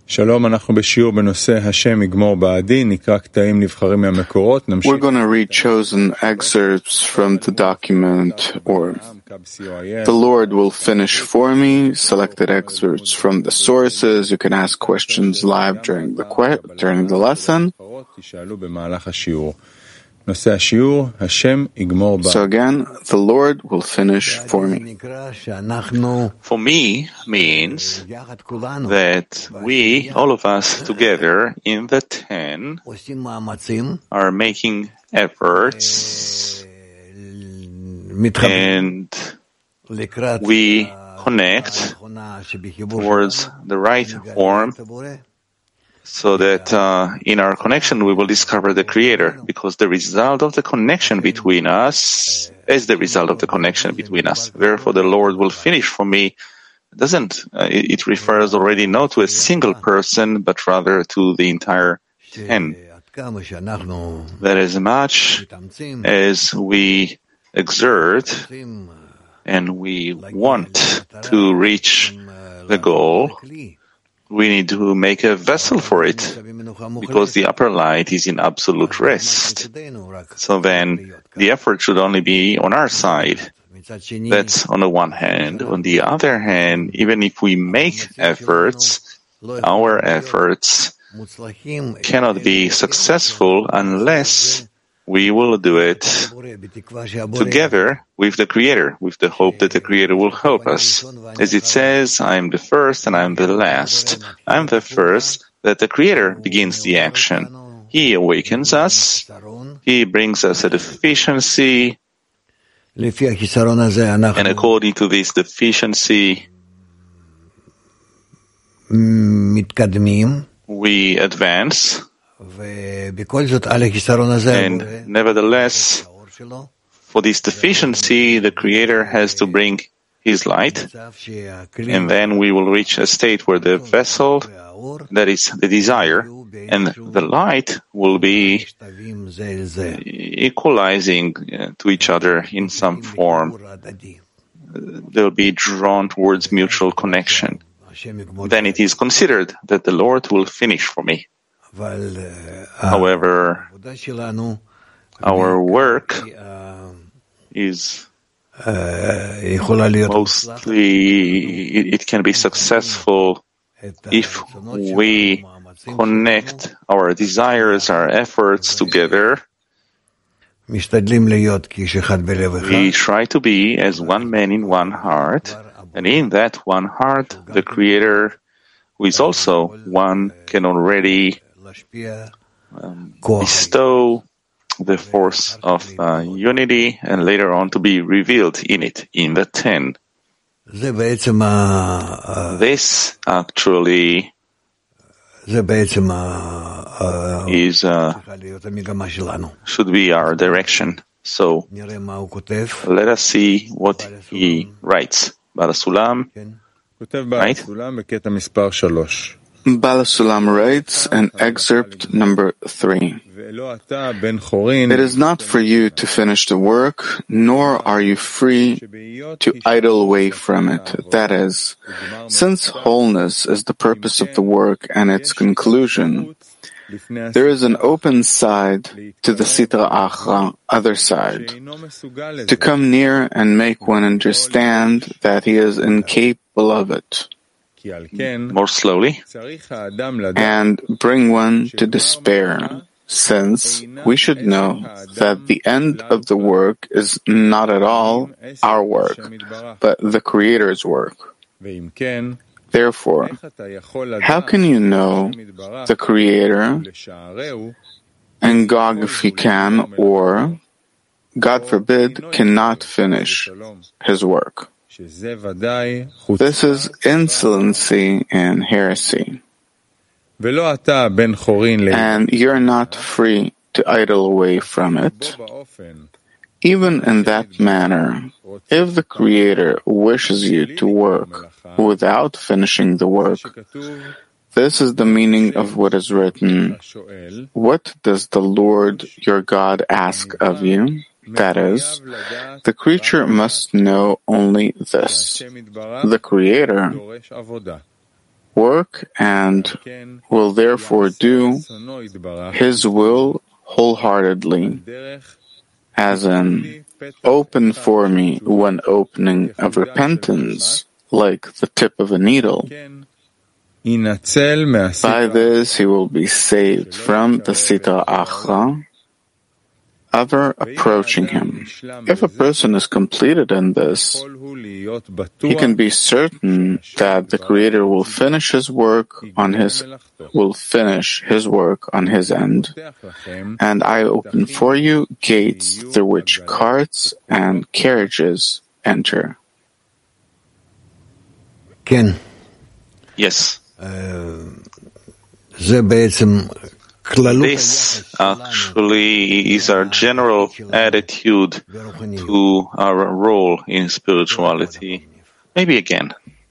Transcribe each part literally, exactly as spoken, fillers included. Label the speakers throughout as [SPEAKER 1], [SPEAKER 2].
[SPEAKER 1] שלום, אנחנו בשיעור בנושא השם יגמור בעדי, נקרא קטעים נבחרים מהמקורות.
[SPEAKER 2] We're going to read chosen excerpts from the document, or the Lord will finish for me, selected excerpts from the sources. You can ask questions live during the que- during the lesson.
[SPEAKER 1] נושא השיעור, השם יגמור בעדי.
[SPEAKER 2] So again, the Lord will finish for me.
[SPEAKER 3] For me means that we, all of us together in the ten, are making efforts and we connect towards the right form, so that uh, in our connection we will discover the Creator, because the result of the connection between us is the result of the connection between us. Therefore, the Lord will finish for me. Doesn't uh, it, it refers already not to a single person, but rather to the entire ten. That as much as we exert and we want to reach the goal, we need to make a vessel for it, because the upper light is in absolute rest. So then the effort should only be on our side. That's on the one hand. On the other hand, even if we make efforts, our efforts cannot be successful unless we will do it together with the Creator, with the hope that the Creator will help us. As it says, I am the first and I am the last. I am the first that the Creator begins the action. He awakens us. He brings us a deficiency. And according to this deficiency, we advance. And nevertheless, for this deficiency, the Creator has to bring His light, and then we will reach a state where the vessel, that is the desire, and the light will be equalizing to each other in some form. They'll be drawn towards mutual connection. Then it is considered that the Lord will finish for me. However, our work is mostly, it can be successful if we connect our desires, our efforts together. We try to be as one man in one heart, and in that one heart, the Creator, who is also one, can already Um, bestow the force of uh, unity, and later on to be revealed in it, in the ten. This actually is uh, should be our direction. So let us see what he writes. Baal HaSulam, right?
[SPEAKER 2] Baal HaSulam writes in excerpt number three. It is not for you to finish the work, nor are you free to idle away from it. That is, since wholeness is the purpose of the work and its conclusion, there is an open side to the Sitra Achra, other side, to come near and make one understand that he is incapable of it.
[SPEAKER 3] More slowly.
[SPEAKER 2] And bring one to despair, since we should know that the end of the work is not at all our work, but the Creator's work. Therefore, how can you know the Creator, and Gog, if he can, or, God forbid, cannot finish his work? This is insolency and heresy. And you're not free to idle away from it. Even in that manner, if the Creator wishes you to work without finishing the work, this is the meaning of what is written. What does the Lord your God ask of you? That is, the creature must know only this. The Creator work and will therefore do his will wholeheartedly, as in, open for me one opening of repentance, like the tip of a needle. By this he will be saved from the Sitra Achra, ever approaching him. If a person is completed in this, he can be certain that the Creator will finish his work on his will finish his work on his end, and I open for you gates through which carts and carriages enter.
[SPEAKER 4] Ken.
[SPEAKER 3] Yes.
[SPEAKER 4] זה בעצם
[SPEAKER 3] This actually is our general attitude to our role in spirituality. Maybe again.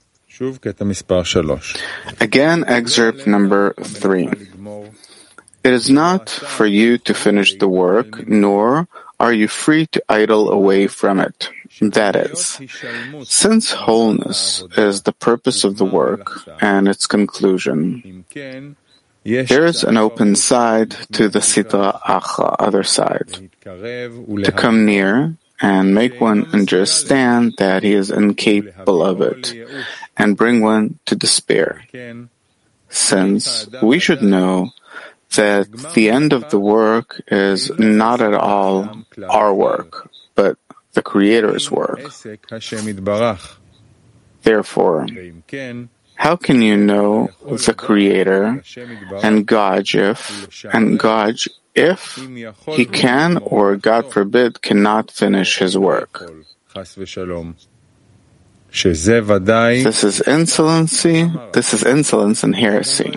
[SPEAKER 2] Again, excerpt number three. It is not for you to finish the work, nor are you free to idle away from it. That is, since wholeness is the purpose of the work and its conclusion, there is an open side to the Sitra Achra, other side, to come near and make one understand that he is incapable of it, and bring one to despair. Since we should know that the end of the work is not at all our work, but the Creator's work. Therefore, how can you know the Creator and God if, and God if he can or, God forbid, cannot finish his work? This is insolency, this is insolence and heresy.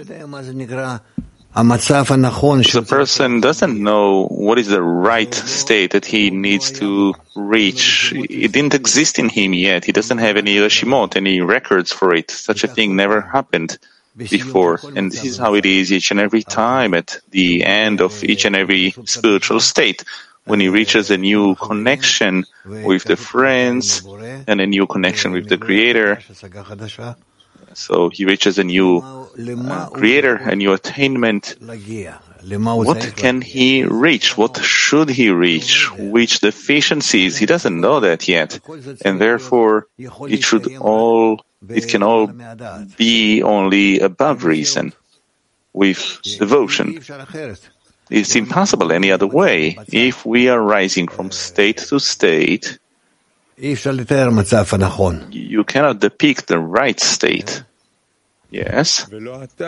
[SPEAKER 3] The person doesn't know what is the right state that he needs to reach. It didn't exist in him yet. He doesn't have any reshimot, any records for it. Such a thing never happened before. And this is how it is each and every time at the end of each and every spiritual state. When he reaches a new connection with the friends and a new connection with the Creator, so he reaches a new uh, Creator, a new attainment. What can he reach? What should he reach? Which deficiencies? He doesn't know that yet. And therefore, it should all, it can all be only above reason, with devotion. It's impossible any other way. If we are rising from state to state, you cannot depict the right state. Yes.
[SPEAKER 2] And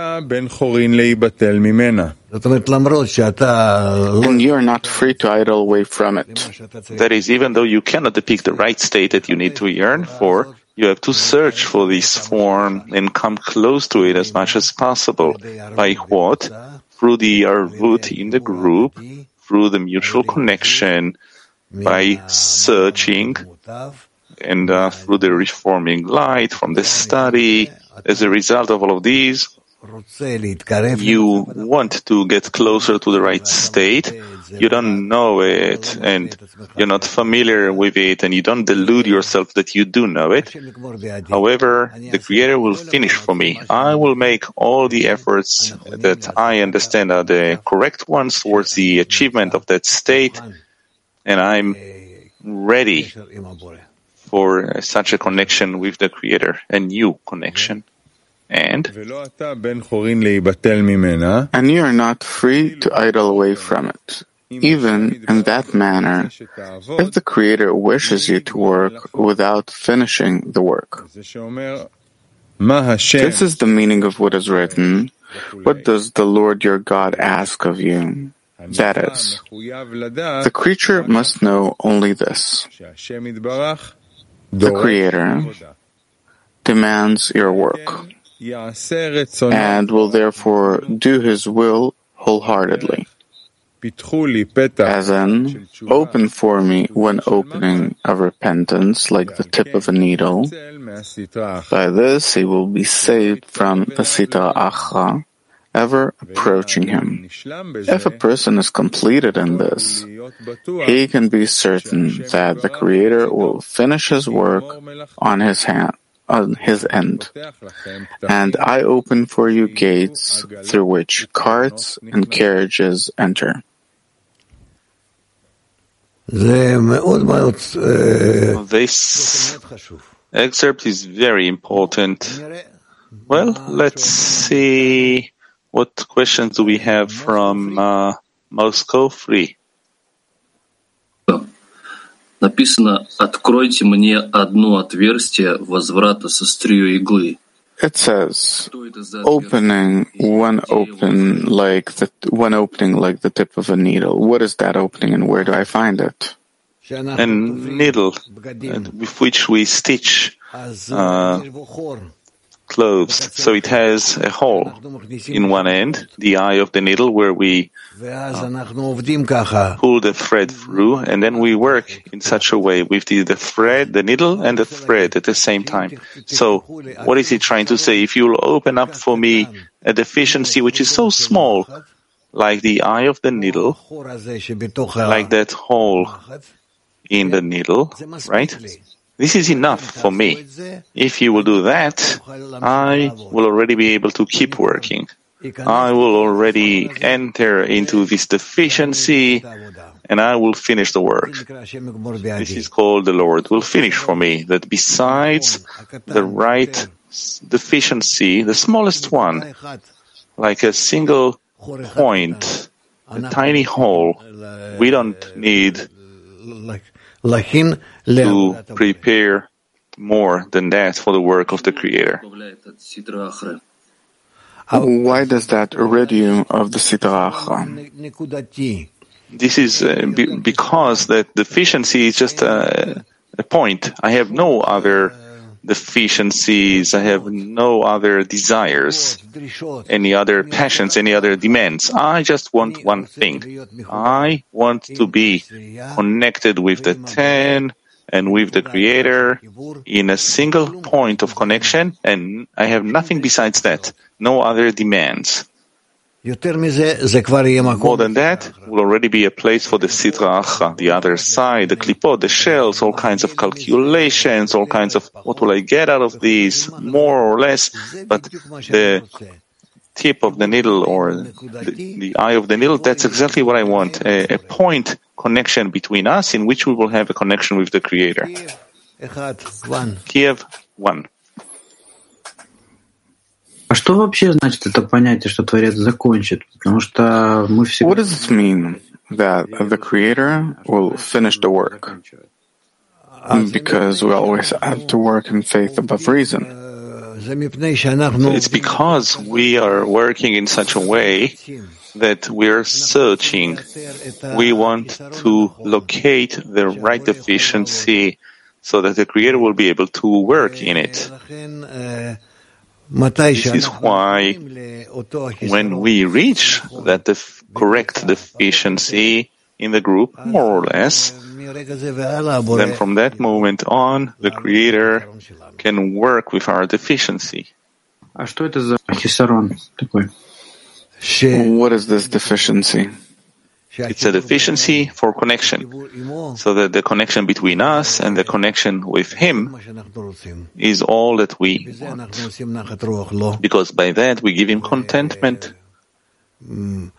[SPEAKER 2] you are not free to idle away from it.
[SPEAKER 3] That is, even though you cannot depict the right state that you need to yearn for, you have to search for this form and come close to it as much as possible. By what? Through the arvut in the group, through the mutual connection, by searching, and uh, through the reforming light from the study. As a result of all of these, you want to get closer to the right state. You don't know it, and you're not familiar with it, and you don't delude yourself that you do know it. However, the Creator will finish for me. I will make all the efforts that I understand are the correct ones towards the achievement of that state, and I'm ready for such a connection with the Creator, a new connection. And?
[SPEAKER 2] And you are not free to idle away from it, even in that manner, if the Creator wishes you to work without finishing the work. This is the meaning of what is written. What does the Lord your God ask of you? That is, the creature must know only this. The Creator demands your work and will therefore do his will wholeheartly. As in, open for me one opening of repentance like the tip of a needle. By this he will be saved from the Sitra Achra, ever approaching him. If a person is completed in this, he can be certain that the Creator will finish his work on his hand, on his end. And I open for you gates through which carts and carriages enter.
[SPEAKER 3] This excerpt is very important. Well, let's see what questions do we have from uh, Moscow Free.
[SPEAKER 4] Написано: «Откройте мне одно отверстие возврата со стрией иглы».
[SPEAKER 2] It says, opening one open like the one opening like the tip of a needle. What is that opening and where do I find it?
[SPEAKER 3] A needle with which we stitch uh, clothes. So it has a hole in one end, the eye of the needle, where we uh, pull the thread through, and then we work in such a way with the, the thread, the needle, and the thread at the same time. So what is he trying to say? If you'll open up for me a deficiency which is so small, like the eye of the needle, like that hole in the needle, right? This is enough for me. If you will do that, I will already be able to keep working. I will already enter into this deficiency and I will finish the work. This is called the Lord will finish for me. That besides the right deficiency, the smallest one, like a single point, a tiny hole, we don't need to prepare more than that for the work of the Creator.
[SPEAKER 2] Why does that rid you of the Sitra Achra?
[SPEAKER 3] This is uh, be, because that deficiency is just a, a point. I have no other deficiencies. I have no other desires, any other passions, any other demands. I just want one thing. I want to be connected with the Ten and with the Creator in a single point of connection, and I have nothing besides that, no other demands. More than that will already be a place for the Sitra Achra, the other side, the klipot, the shells, all kinds of calculations, all kinds of what will I get out of these, more or less, but the tip of the needle or the, the eye of the needle, that's exactly what I want, a, a point connection between us in which we will have a connection with the Creator. Kiev, one.
[SPEAKER 5] А что вообще значит это понятие, что Творец закончит? Потому что мы всегда...
[SPEAKER 2] What does it mean that the Creator will finish the work? Because we always have to work in faith above reason.
[SPEAKER 3] It's because we are working in such a way that we are searching. We want to locate the right deficiency so that the Creator will be able to work in it. This is why when we reach that def- correct deficiency in the group, more or less, then from that moment on, the Creator can work with our deficiency.
[SPEAKER 5] А что это за хисарон такой?
[SPEAKER 2] What is this deficiency?
[SPEAKER 3] It's a deficiency for connection, so that the connection between us and the connection with Him is all that we want. Because by that we give Him contentment. Uh,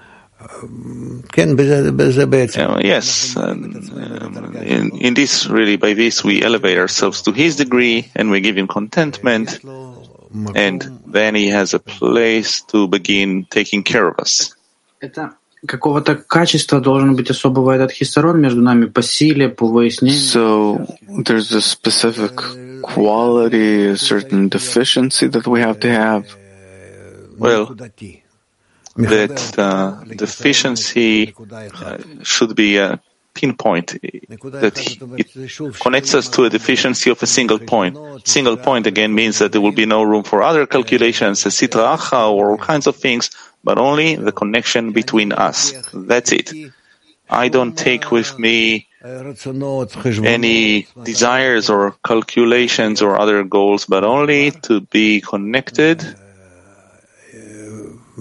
[SPEAKER 3] yes, um, in, in this, really, by this we elevate ourselves to His degree and we give Him contentment, and then He has a place to begin taking care of us.
[SPEAKER 5] Какого-то качества должен быть особого этот хисарон между нами по силе, по выяснению.
[SPEAKER 2] So there's a specific quality, a certain deficiency that we have to have.
[SPEAKER 3] Well, that uh, deficiency uh, should be a pinpoint, that it connects us to a deficiency of a single point. Single point again means that there will be no room for other calculations, a sitra achra, or all kinds of things, but only the connection between us. That's it. I don't take with me any desires or calculations or other goals, but only to be connected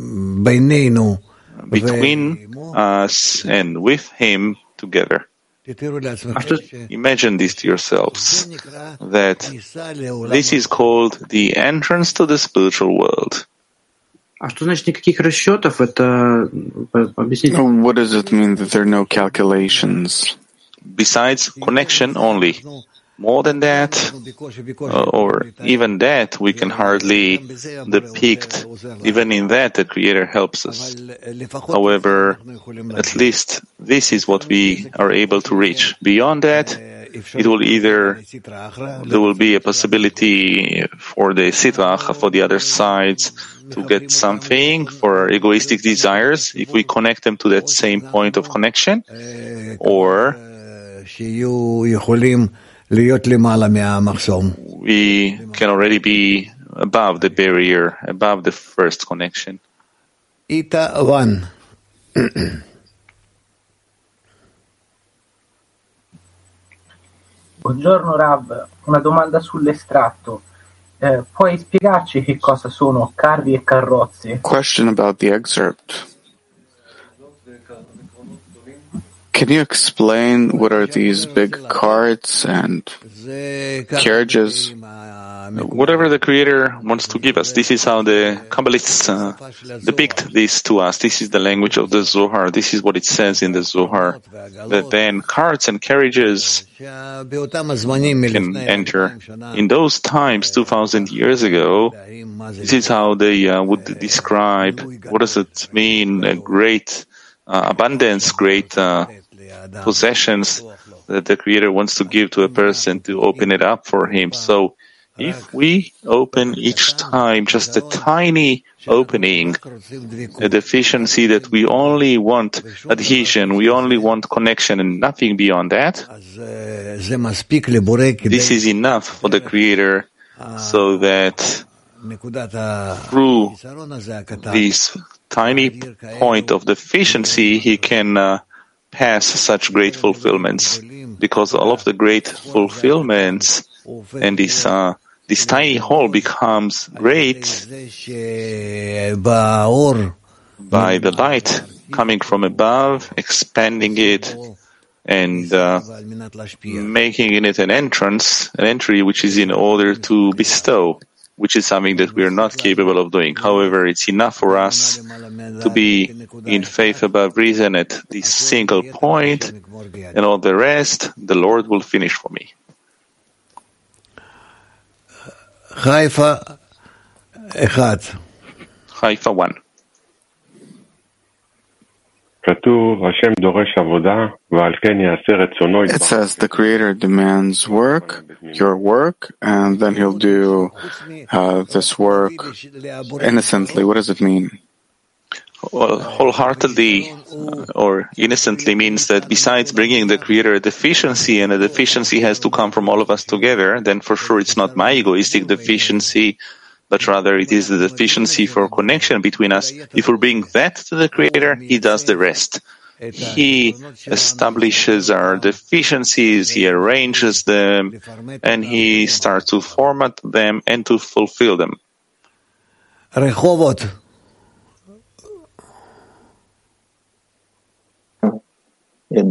[SPEAKER 3] between us and with Him together. Imagine this to yourselves, that this is called the entrance to the spiritual world.
[SPEAKER 2] What does it mean that there are no calculations?
[SPEAKER 3] Besides connection only. More than that, uh, or even that, we can hardly depict. Even in that, the Creator helps us. However, at least this is what we are able to reach. Beyond that, it will either, there will be a possibility for the Sitra Achra, for the other sides, to get something for our egoistic desires, if we connect them to that same point of connection, or we can already be above the barrier, above the first connection.
[SPEAKER 6] Ita one.
[SPEAKER 7] Buongiorno Rav, una domanda sull'estratto. Eh, puoi spiegarci che cosa sono carri e carrozze?
[SPEAKER 2] Question about the excerpt. Can you explain what are these big carts and carriages?
[SPEAKER 3] Whatever the Creator wants to give us. This is how the Kabbalists uh, depict this to us. This is the language of the Zohar. This is what it says in the Zohar. That then carts and carriages can enter. In those times, two thousand years ago, this is how they uh, would describe what does it mean, a great uh, abundance, great uh, possessions that the Creator wants to give to a person to open it up for him. So if we open each time just a tiny opening, a deficiency that we only want adhesion, we only want connection and nothing beyond that, this is enough for the Creator so that through this tiny point of deficiency, He can uh, pass such great fulfillments, because all of the great fulfillments and this uh, this tiny hole becomes great by the light coming from above, expanding it, and uh, making in it an entrance, an entry which is in order to bestow, which is something that we are not capable of doing. However, it's enough for us to be in faith above reason at this single point, and all the rest, the Lord will finish for me.
[SPEAKER 6] Haifa Echad.
[SPEAKER 3] Haifa one.
[SPEAKER 2] It says the Creator demands work, your work, and then He'll do uh, this work innocently. What does it mean?
[SPEAKER 3] Well, wholeheartedly uh, or innocently means that besides bringing the Creator a deficiency, and a deficiency has to come from all of us together, then for sure it's not my egoistic deficiency, but rather it is the deficiency for connection between us. If we bring that to the Creator, He does the rest. He establishes our deficiencies, He arranges them, and He starts to format them and to fulfill them.
[SPEAKER 6] Rehovot.
[SPEAKER 2] In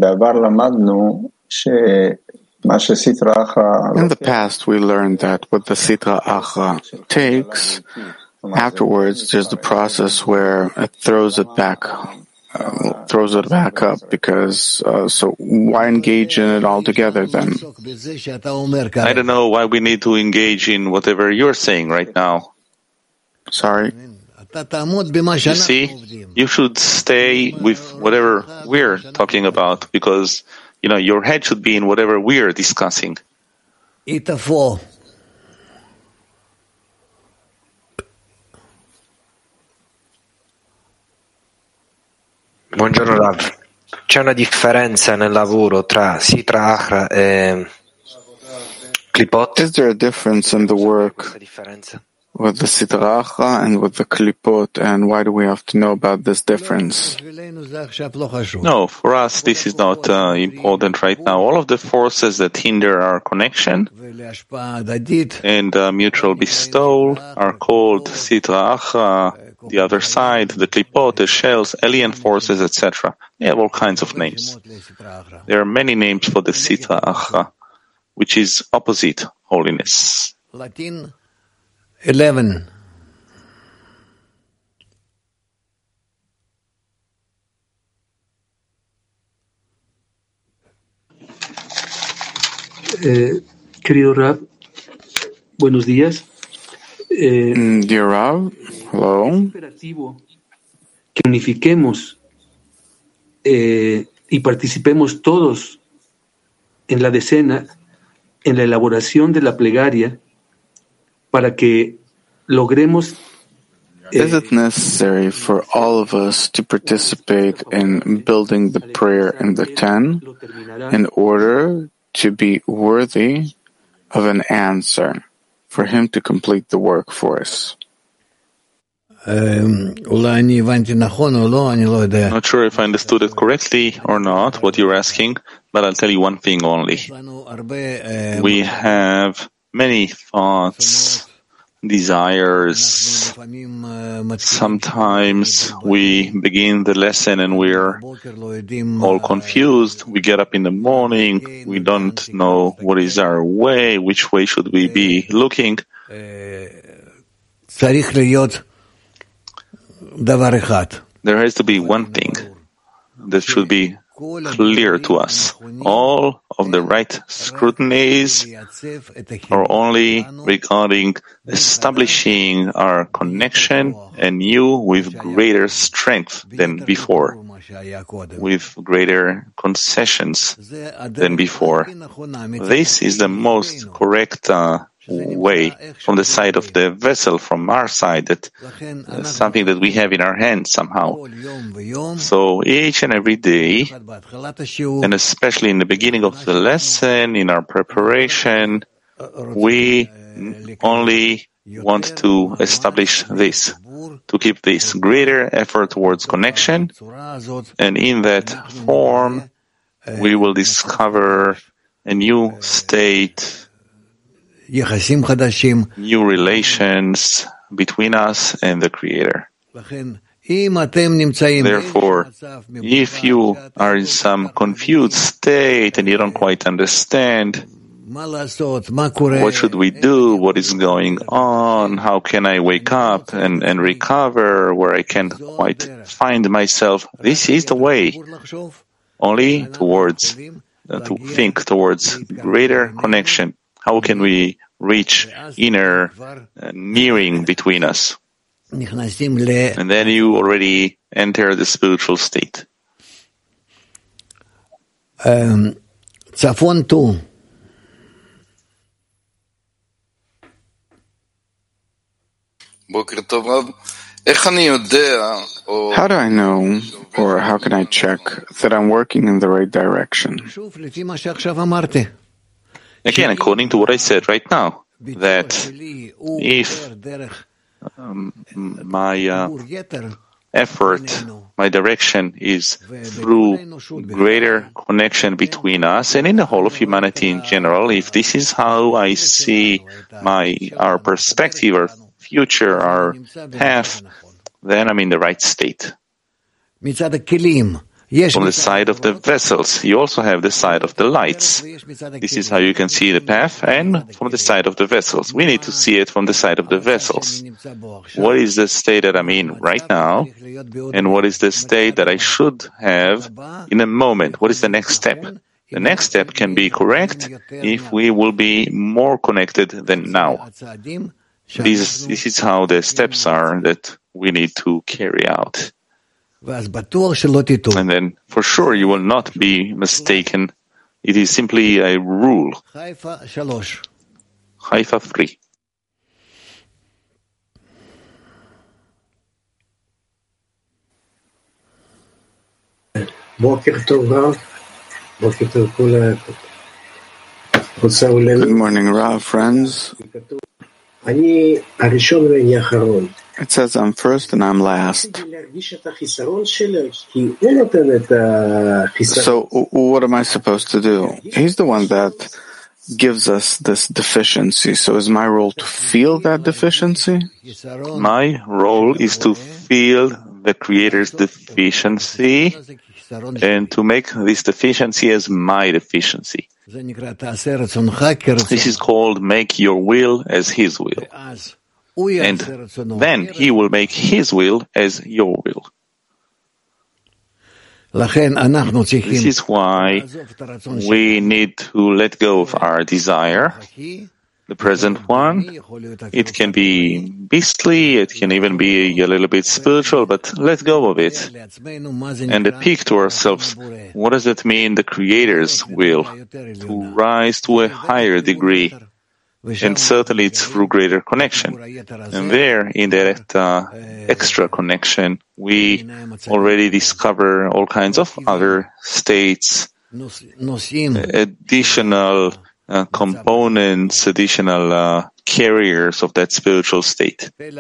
[SPEAKER 2] the past, we learned that what the Sitra Achra takes, afterwards there's the process where it throws it back, uh, throws it back up. Because uh, so why engage in it altogether then?
[SPEAKER 3] I don't know why we need to engage in whatever you're saying right now.
[SPEAKER 2] Sorry.
[SPEAKER 3] You see, you should stay with whatever we're talking about, because, you know, your head should be in whatever we're discussing.
[SPEAKER 6] Ita four.
[SPEAKER 8] Buongiorno Rav. C'è una differenza nel lavoro tra Sitra Achra e Klipot?
[SPEAKER 2] Is there a difference in the work with the Sitra Achra and with the Klipot, and why do we have to know about this difference?
[SPEAKER 3] No, for us this is not uh, important right now. All of the forces that hinder our connection and uh, mutual bestowal are called Sitra Achra the other side, the klipot, the shells, alien forces, et cetera. They have all kinds of names. There are many names for the Sitra Achra, which is opposite holiness.
[SPEAKER 6] Latin eleven.
[SPEAKER 9] Eh, querido Rab, buenos días. Eh,
[SPEAKER 2] Dear Rab, hello.
[SPEAKER 9] Imperativo que unifiquemos eh, y participemos todos en la decena, en la elaboración de la plegaria, para que logremos. Eh,
[SPEAKER 2] Is it necessary for all of us to participate in building the prayer in the ten in order to be worthy of an answer, for him to complete the work for us?
[SPEAKER 3] Not sure if I understood it correctly or not, what you're asking, but I'll tell you one thing only. We have many thoughts, desires. Sometimes we begin the lesson and we're all confused. We get up in the morning, we don't know what is our way, which way should we be looking. There has to be one thing that should be clear to us. All of the right scrutinies are only regarding establishing our connection anew with greater strength than before, with greater concessions than before. This is the most correct uh, way from the side of the vessel, from our side, that uh, something that we have in our hands somehow. So each and every day, and especially in the beginning of the lesson, in our preparation, we only want to establish this, to keep this greater effort towards connection, and in that form we will discover a new state, new relations between us and the Creator. Therefore, if you are in some confused state and you don't quite understand, what should we do? What is going on? How can I wake up and, and recover where I can't quite find myself? This is the way. Only towards, uh, to think towards greater connection. How can we reach inner uh, nearing between us? And then you already enter the spiritual state.
[SPEAKER 6] Um, Tzafon two.
[SPEAKER 2] How do I know, or how can I check that I'm working in the right direction?
[SPEAKER 3] Again, according to what I said right now, that if um, my uh, effort, my direction is through greater connection between us and in the whole of humanity in general, if this is how I see my our perspective, our future, our path, then I'm in the right state. From the side of the vessels, you also have the side of the lights. This is how you can see the path, and from the side of the vessels. We need to see it from the side of the vessels. What is the state that I'm in right now, and what is the state that I should have in a moment? What is the next step? The next step can be correct if we will be more connected than now. This, this is how the steps are that we need to carry out. And then, for sure, you will not be mistaken. It is simply a rule. Haifa three.
[SPEAKER 2] Good morning, Rav, friends. It says I'm first and I'm last. So what am I supposed to do? He's the one that gives us this deficiency. So is my role to feel that deficiency?
[SPEAKER 3] My role is to feel the Creator's deficiency and to make this deficiency as my deficiency. This is called make your will as His will. And then He will make His will as your will. This is why we need to let go of our desire, the present one. It can be beastly, it can even be a little bit spiritual, but let go of it and speak to ourselves. What does it mean, the Creator's will? To rise to a higher degree. And certainly it's through greater connection. And there, in that uh, extra connection, we already discover all kinds of other states, additional uh, components, additional uh, carriers of that spiritual state. Tel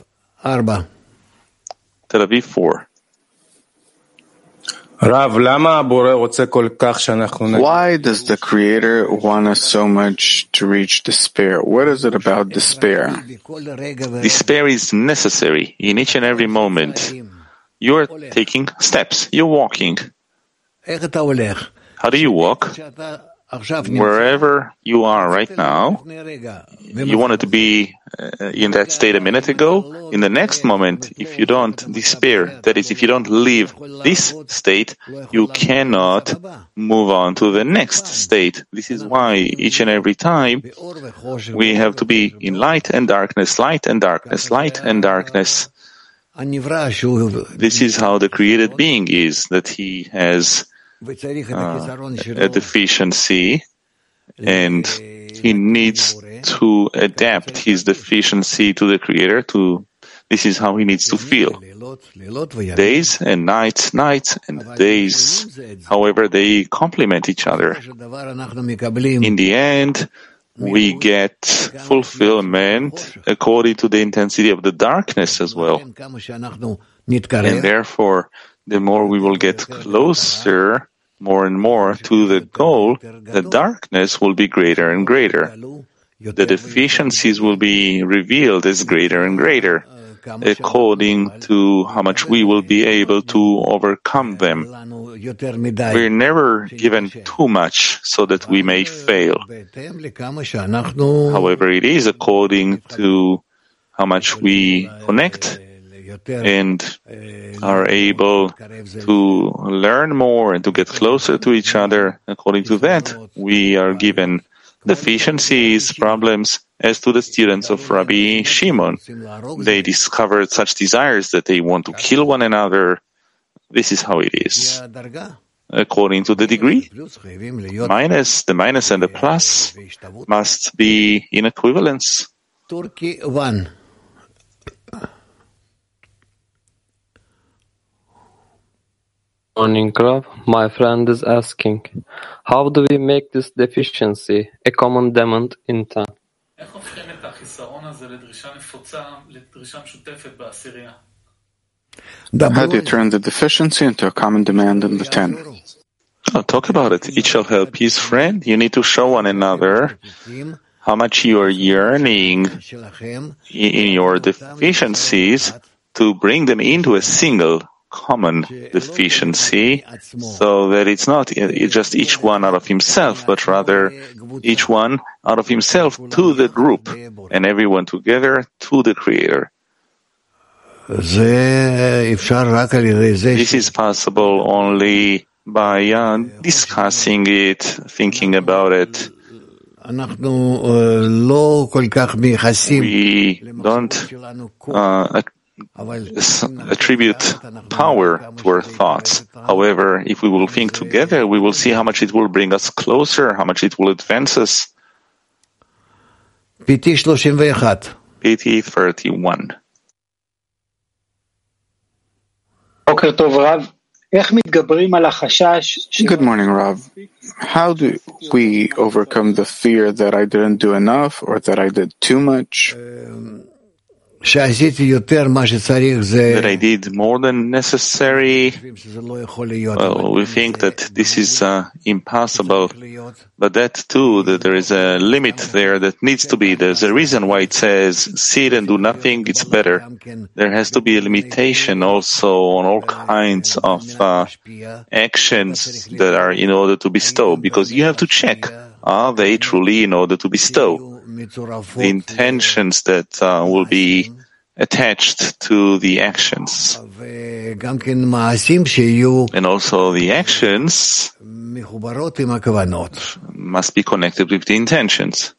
[SPEAKER 3] Aviv four.
[SPEAKER 2] Why does the Creator want us so much to reach despair? What is it about despair?
[SPEAKER 3] Despair is necessary in each and every moment. You are taking steps. You're walking. How do you walk? Wherever you are right now, you wanted to be uh, in that state a minute ago. In the next moment, if you don't despair, that is, if you don't leave this state, you cannot move on to the next state. This is why each and every time we have to be in light and darkness, light and darkness, light and darkness. This is how the created being is, that he has Uh, a deficiency, and he needs to adapt his deficiency to the Creator. To this is how he needs to feel. Days and nights, nights and days. However, they complement each other. In the end, we get fulfillment according to the intensity of the darkness as well. And therefore, the more we will get closer, more and more to the goal, the darkness will be greater and greater. The deficiencies will be revealed as greater and greater, according to how much we will be able to overcome them. We're never given too much so that we may fail. However, it is according to how much we connect and are able to learn more and to get closer to each other. According to that, we are given deficiencies, problems. As to the students of Rabbi Shimon, they discovered such desires that they want to kill one another. This is how it is. According to the degree, minus, the minus and the plus must be in equivalence.
[SPEAKER 6] Turkey one.
[SPEAKER 10] Morning, Rav. My friend is asking, how do we make this deficiency a common demand in ten?
[SPEAKER 2] How do you turn the deficiency into a common demand in the ten?
[SPEAKER 3] Oh, talk about it. Each shall help his friend. You need to show one another how much you are yearning in your deficiencies to bring them into a single common deficiency, so that it's not just each one out of himself, but rather each one out of himself to the group, and everyone together to the Creator. This is possible only by uh, discussing it, thinking about it. We don't uh, attribute power to our thoughts. However, if we will think together, we will see how much it will bring us closer, how much it will advance us.
[SPEAKER 6] P T thirty-one.
[SPEAKER 3] P T thirty-one.
[SPEAKER 2] Good morning, Rav. How do we overcome the fear that I didn't do enough or that I did too much?
[SPEAKER 3] that I did more than necessary. Well, we think that this is uh, impossible, but that too, that there is a limit there that needs to be. There's a reason why it says sit and do nothing, it's better. There has to be a limitation also on all kinds of uh, actions that are in order to bestow, because you have to check, are they truly in order to bestow? The intentions that uh, will be attached to the actions. And also the actions must be connected with the intentions.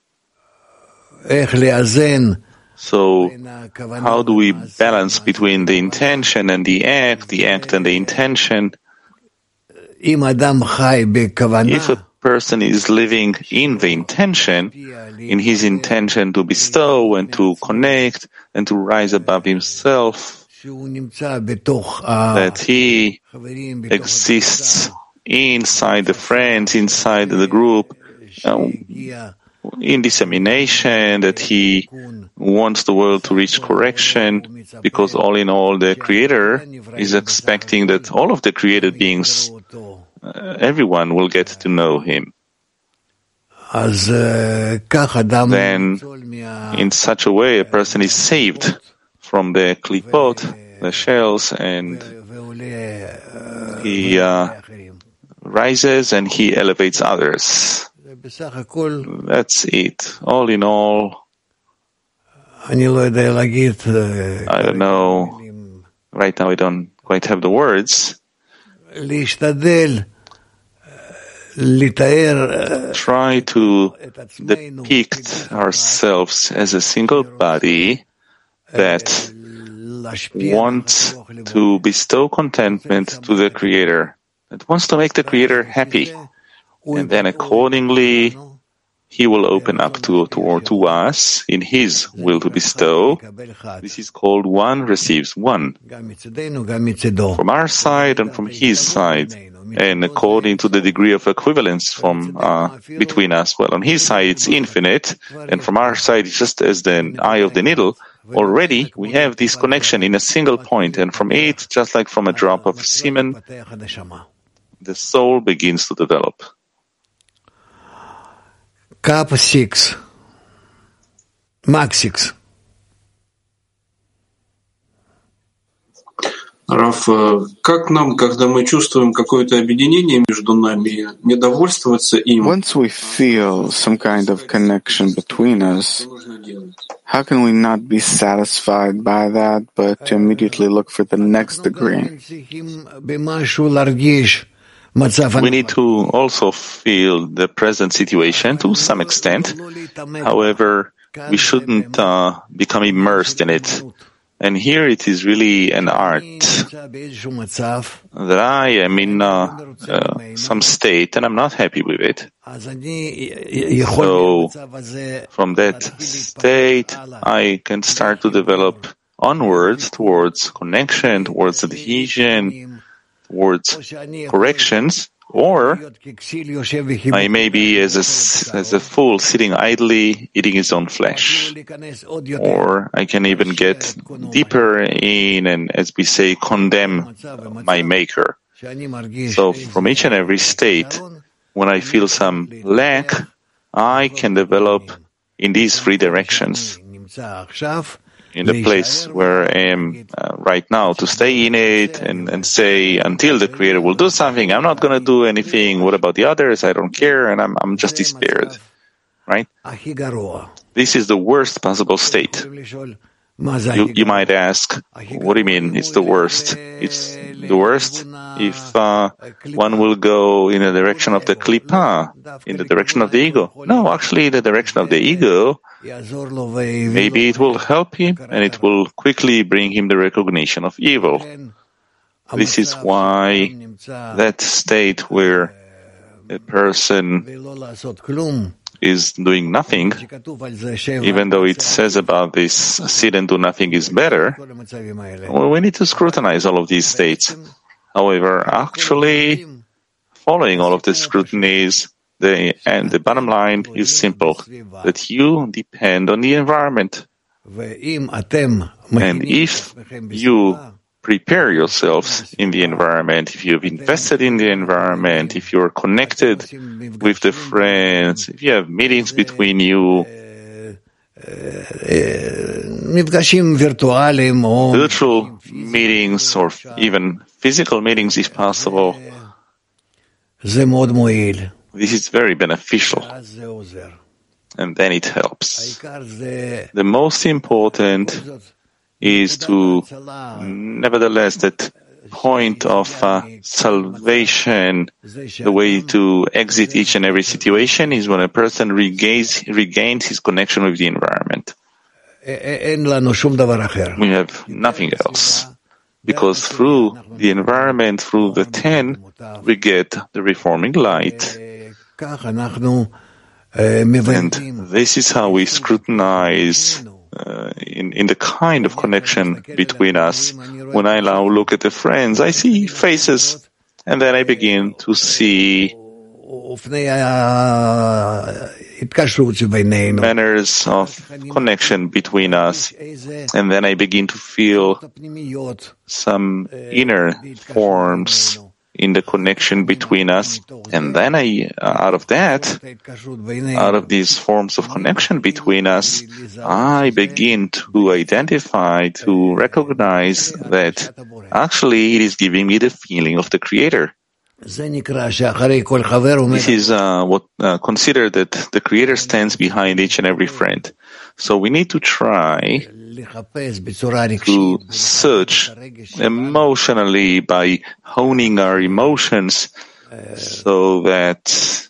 [SPEAKER 3] So, how do we balance between the intention and the act, the act and the intention? If a person is living in the intention, in his intention to bestow and to connect and to rise above himself, that he exists inside the friends, inside the group, um, in dissemination, that he wants the world to reach correction, because all in all the Creator is expecting that all of the created beings, uh, everyone will get to know him. Then, in such a way, a person is saved from the klipot, the shells, and he uh, rises and he elevates others. That's it. All in all, I don't know. Right now I don't quite have the words. Try to depict ourselves as a single body that wants to bestow contentment to the Creator, that wants to make the Creator happy. And then accordingly, he will open up to, to, to us in his will to bestow. This is called one receives one. From our side and from his side. And according to the degree of equivalence from uh, between us. Well, on his side it's infinite, and from our side it's just as the eye of the needle. Already we have this connection in a single point, and from it, just like from a drop of semen, the soul begins to develop.
[SPEAKER 6] Cup six. Mark six.
[SPEAKER 9] Раф, как нам, когда мы чувствуем какое-то объединение между нами, не довольствоваться им?
[SPEAKER 2] Once we feel some kind of connection between us, how can we not be satisfied by that, but to immediately look for the next degree?
[SPEAKER 3] We need to also feel the present situation to some extent. However, we shouldn't uh, become immersed in it. And here it is really an art that I am in uh, uh, some state and I'm not happy with it. So from that state, I can start to develop onwards towards connection, towards adhesion, towards corrections, or I may be as a, as a fool sitting idly, eating his own flesh. Or I can even get deeper in and, as we say, condemn my maker. So from each and every state, when I feel some lack, I can develop in these three directions. In the place where I am uh, right now, to stay in it and, and say, until the Creator will do something, I'm not going to do anything. What about the others? I don't care, and I'm, I'm just despaired. Right? This is the worst possible state. You, you might ask, what do you mean it's the worst? It's the worst if uh, one will go in the direction of the klipa, in the direction of the ego. No, actually, the direction of the ego, maybe it will help him and it will quickly bring him the recognition of evil. This is why that state where a person is doing nothing, even though it says about this sit and do nothing is better, well, we need to scrutinize all of these states. However, actually, following all of the scrutinies, the, and the bottom line is simple, that you depend on the environment. And if you prepare yourselves in the environment, if you've invested in the environment, if you're connected with the friends, if you have meetings between you, virtual meetings or even physical meetings if possible, this is very beneficial. And then it helps. The most important is to, nevertheless, that point of uh, salvation, the way to exit each and every situation is when a person regains, regains his connection with the environment. We have nothing else. Because through the environment, through the ten, we get the reforming light. And this is how we scrutinize uh, in, in the kind of connection between us. When I now look at the friends, I see faces, and then I begin to see manners of connection between us, and then I begin to feel some inner forms in the connection between us, and then I, out of that, out of these forms of connection between us, I begin to identify, to recognize that actually it is giving me the feeling of the Creator. This is uh, what uh, consider that the Creator stands behind each and every friend. So we need to try to search emotionally by honing our emotions so that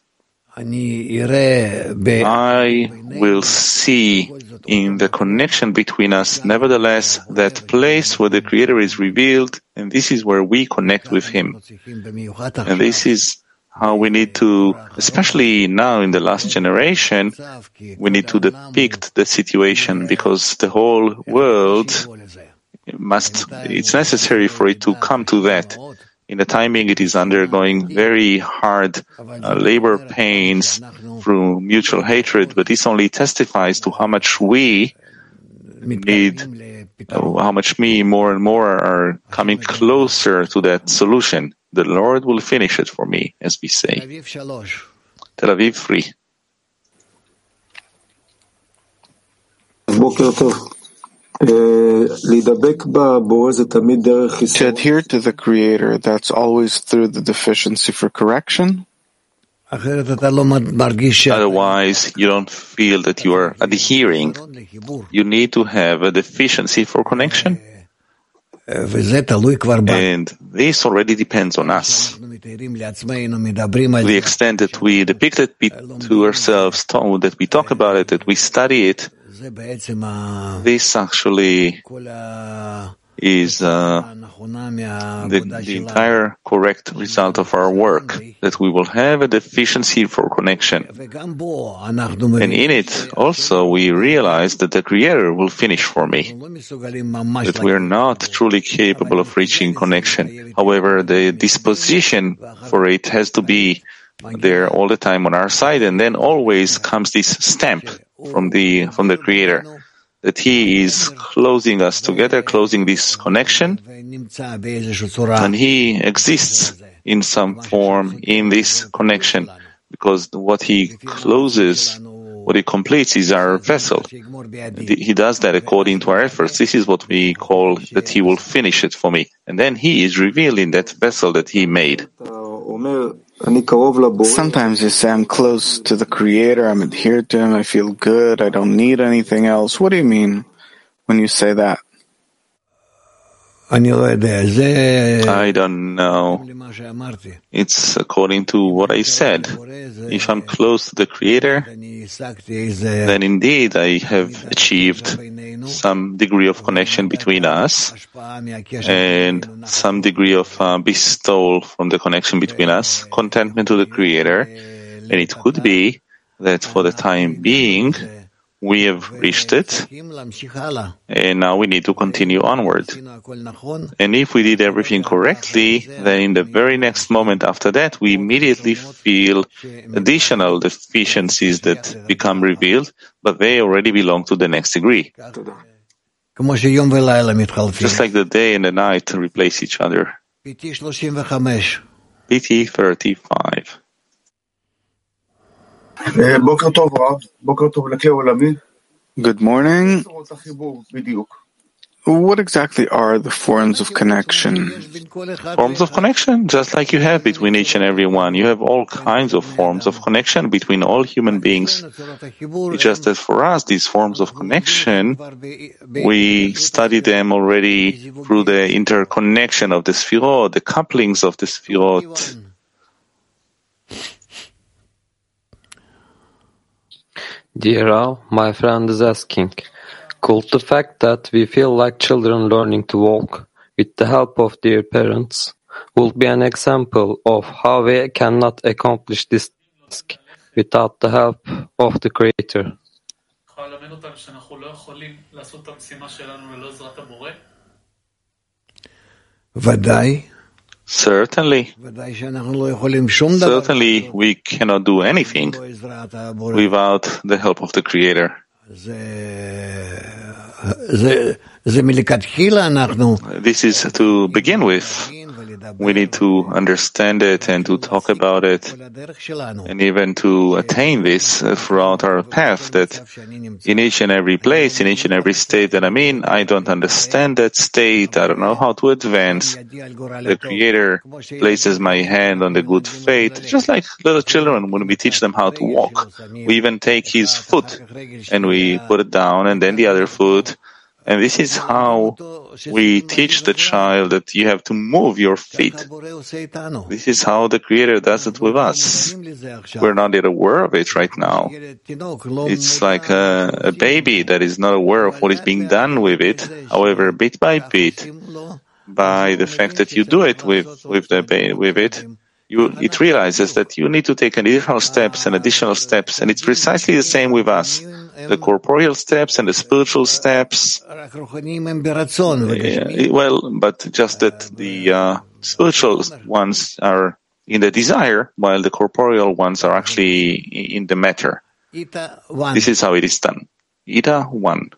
[SPEAKER 3] I will see in the connection between us, nevertheless, that place where the Creator is revealed, and this is where we connect with Him. And this is how we need to, especially now in the last generation, we need to depict the situation, because the whole world must, it's necessary for it to come to that. In the timing, it is undergoing very hard uh, labor pains through mutual hatred, but this only testifies to how much we need, uh, how much me more and more are coming closer to that solution. The Lord will finish it for me, as we say. Tel Aviv three.
[SPEAKER 2] To adhere to the Creator, that's always through the deficiency for correction?
[SPEAKER 3] Otherwise, you don't feel that you are adhering. You need to have a deficiency for connection. And this already depends on us. To the extent that we depict it to ourselves, that we talk about it, that we study it, this actually is uh, the, the entire correct result of our work, that we will have a deficiency for connection. And in it also we realize that the Creator will finish for me, that we are not truly capable of reaching connection. However, the disposition for it has to be there all the time on our side, and then always comes this stamp from the from the Creator, that He is closing us together, closing this connection, and He exists in some form in this connection, because what He closes, what He completes is our vessel. He does that according to our efforts. This is what we call that He will finish it for me. And then He is revealed in that vessel that He made.
[SPEAKER 2] Sometimes you say, I'm close to the Creator, I'm adhered to Him, I feel good, I don't need anything else. What do you mean when you say that?
[SPEAKER 3] I don't know. It's according to what I said. If I'm close to the Creator, then indeed I have achieved some degree of connection between us and some degree of uh, bestowal from the connection between us, contentment to the Creator. And it could be that for the time being, we have reached it, and now we need to continue onward. And if we did everything correctly, then in the very next moment after that, we immediately feel additional deficiencies that become revealed, but they already belong to the next degree. Just like the day and the night replace each other. P T thirty-five.
[SPEAKER 2] Good morning. What exactly are the forms of connection?
[SPEAKER 3] Forms of connection, just like you have between each and every one. You have all kinds of forms of connection between all human beings. It's just that for us, these forms of connection, we study them already through the interconnection of the sfirot, the couplings of the sfirot.
[SPEAKER 10] Dear Rav, my friend is asking, could the fact that we feel like children learning to walk with the help of their parents would be an example of how we cannot accomplish this task without the help of the Creator?
[SPEAKER 3] Certainly. Certainly, we cannot do anything without the help of the Creator. This is to begin with. We need to understand it and to talk about it, and even to attain this throughout our path, that in each and every place, in each and every state that I'm in, I don't understand that state, I don't know how to advance. The Creator places my hand on the good fate, just like little children when we teach them how to walk. We even take his foot and we put it down and then the other foot. And this is how we teach the child that you have to move your feet. This is how the Creator does it with us. We're not yet aware of it right now. It's like a, a baby that is not aware of what is being done with it. However, bit by bit, by the fact that you do it with, with, the, with it, You, it realizes that you need to take additional steps and additional steps, and it's precisely the same with us. The corporeal steps and the spiritual steps. Uh, well, but just that the uh, spiritual ones are in the desire, while the corporeal ones are actually in the matter. This is how it is done. Ida one.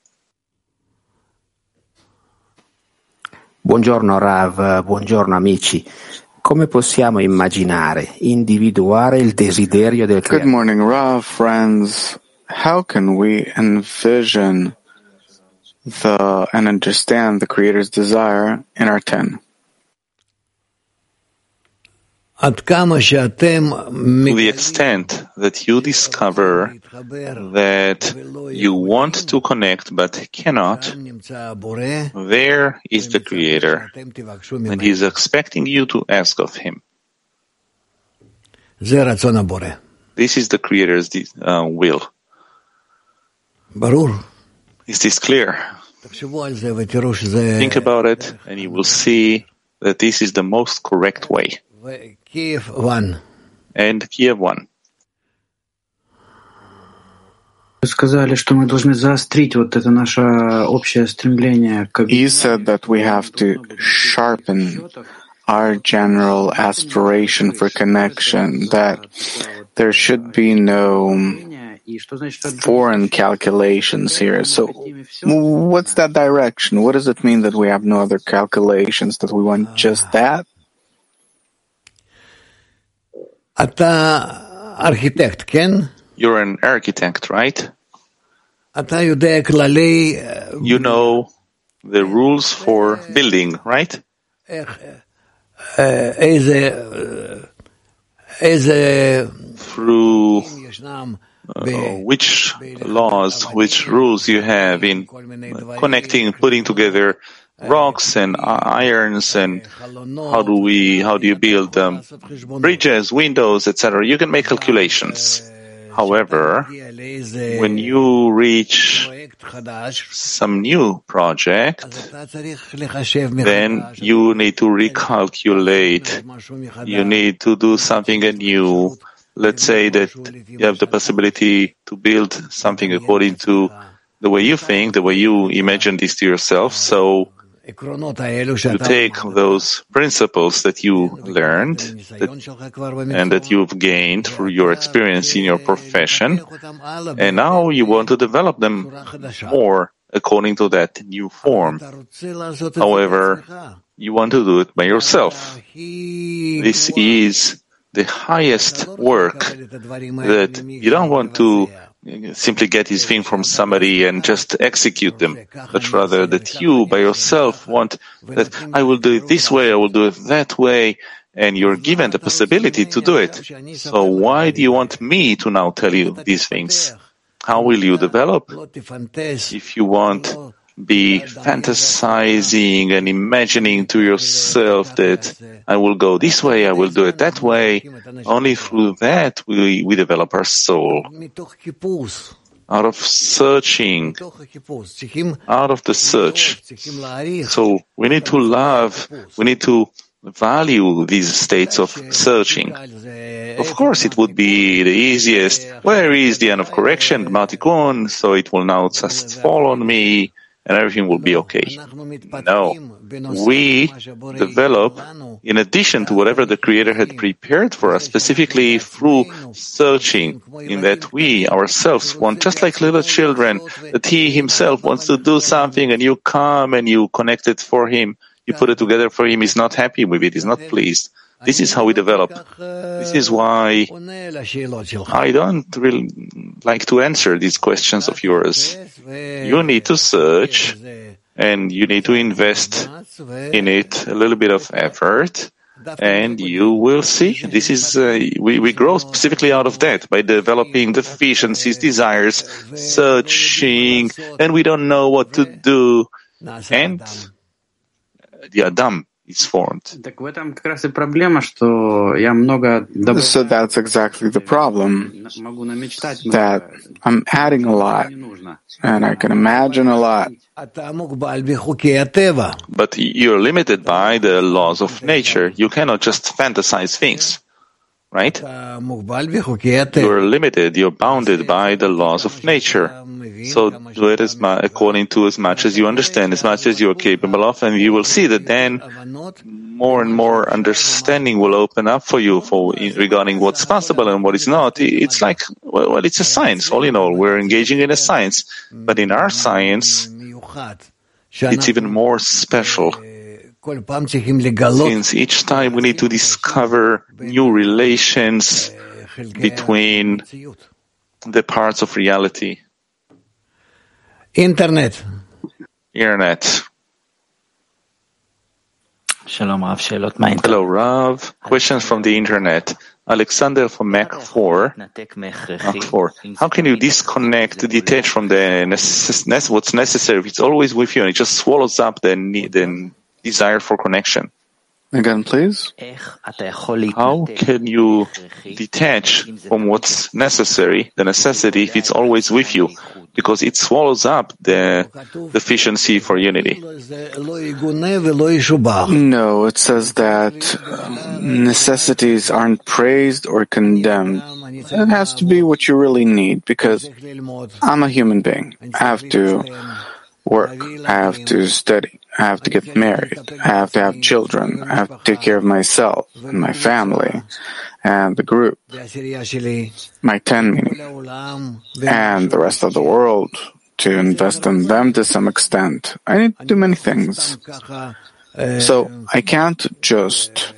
[SPEAKER 11] Buongiorno Rav, buongiorno amici. Come possiamo immaginare, individuare il desiderio del Creatore?
[SPEAKER 2] Good morning, Rav, friends. How can we envision the and understand the Creator's desire in our ten?
[SPEAKER 3] To the extent that you discover that you want to connect but cannot, there is the Creator, and He is expecting you to ask of Him. This is the Creator's uh, will. Is this clear? Think about it, and you will see that this is the most correct way.
[SPEAKER 6] Kiev one.
[SPEAKER 3] And Kiev one.
[SPEAKER 5] Вы сказали, что мы должны заострить вот это наше общее стремление к...
[SPEAKER 2] You said that we have to sharpen our general aspiration for connection, that there should be no foreign calculations here. So what's that direction? What does it mean that we have no other calculations, that we want just that?
[SPEAKER 3] You're an architect, right? You know the rules for building, right? Through uh, which laws, which rules you have in connecting, putting together rocks and irons, and how do we, how do you build um, bridges, windows, et cetera. You can make calculations. However, when you reach some new project, then you need to recalculate. You need to do something anew let's say that you have the possibility to build something according to the way you think, the way you imagine this to yourself. So you take those principles that you learned that, and that you've gained through your experience in your profession, and now you want to develop them more according to that new form. However, you want to do it by yourself. This is the highest work, that you don't want to simply get this thing from somebody and just execute them, but rather that you by yourself want that I will do it this way, I will do it that way, and you're given the possibility to do it. So why do you want me to now tell you these things? How will you develop? If you want be fantasizing and imagining to yourself that I will go this way, I will do it that way, only through that we, we develop our soul. Out of searching, out of the search. So we need to love, we need to value these states of searching. Of course, it would be the easiest. Where is the end of correction, Matikun, so it will now just fall on me, and everything will be okay. No. We develop in addition to whatever the Creator had prepared for us, specifically through searching, in that we ourselves want, just like little children, that He Himself wants to do something and you come and you connect it for Him, you put it together for Him, He's not happy with it, He's not pleased. This is how we develop. This is why I don't really like to answer these questions of yours. You need to search, and you need to invest in it a little bit of effort, and you will see. This is uh, we, we grow specifically out of that, by developing deficiencies, desires, searching, and we don't know what to do. And the Adam is formed.
[SPEAKER 2] So that's exactly the problem, that I'm adding a lot, and I can imagine a lot.
[SPEAKER 3] But you're limited by the laws of nature. You cannot just fantasize things, right? You're limited, you're bounded by the laws of nature. So do it as mu- according to as much as you understand, as much as you are capable of, and you will see that then more and more understanding will open up for you for regarding what's possible and what is not. It's like, well, well, it's a science. All in all, we're engaging in a science. But in our science, it's even more special. Since each time we need to discover new relations between the parts of reality.
[SPEAKER 6] Internet.
[SPEAKER 3] Internet. Hello, Rav. Questions from the Internet. Alexander from Mach four. Mach four. How can you disconnect, detach from the necess- what's necessary if it's always with you and it just swallows up the, the desire for connection?
[SPEAKER 2] Again, please.
[SPEAKER 3] How can you detach from what's necessary, the necessity, if it's always with you? Because it swallows up the deficiency for unity.
[SPEAKER 2] No, it says that necessities aren't praised or condemned. It has to be what you really need, because I'm a human being. I have to work. I have to study. I have to get married. I have to have children. I have to take care of myself and my family and the group, my ten meaning, and the rest of the world, to invest in them to some extent. I need to do many things. So I can't just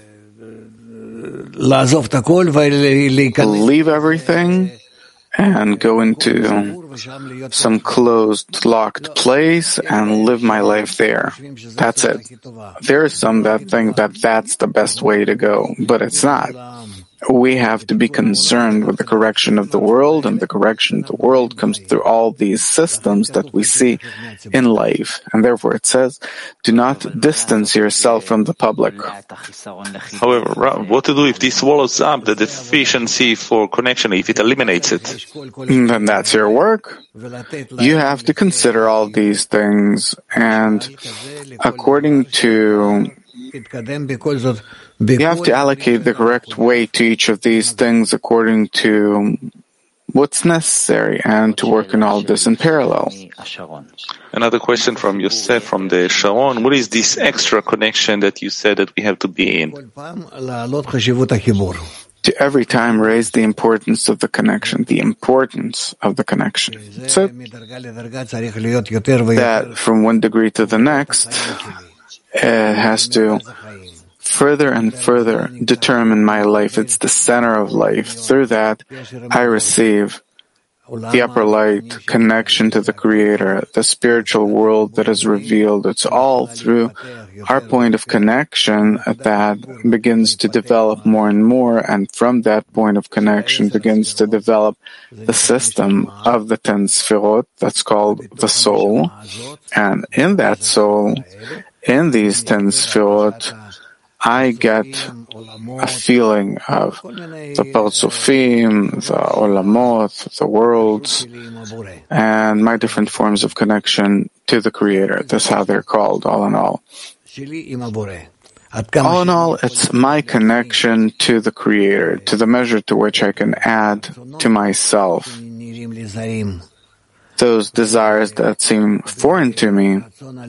[SPEAKER 2] leave everything and go into some closed, locked place and live my life there. That's it. There are some that think that that's the best way to go, but it's not. We have to be concerned with the correction of the world, and the correction of the world comes through all these systems that we see in life. And therefore it says, do not distance yourself from the public.
[SPEAKER 3] However, what to do if this swallows up the deficiency for connection, if it eliminates it?
[SPEAKER 2] Then that's your work. You have to consider all these things, and according to You have to allocate the correct way to each of these things according to what's necessary and to work in all of this in parallel.
[SPEAKER 3] Another question from Yosef from the Sharon. What is this extra connection that you said that we have to be in?
[SPEAKER 2] To every time raise the importance of the connection, the importance of the connection. So that from one degree to the next, it has to further and further determine my life. It's the center of life. Through that, I receive the upper light, connection to the Creator, the spiritual world that is revealed. It's all through our point of connection that begins to develop more and more, and from that point of connection begins to develop the system of the ten sefirot that's called the soul. And in that soul, in these ten sefirot, I get a feeling of the Partsufim, the Olamot, the worlds, and my different forms of connection to the Creator. That's how they're called, all in all. All in all, it's my connection to the Creator, to the measure to which I can add to myself those desires that seem foreign to me,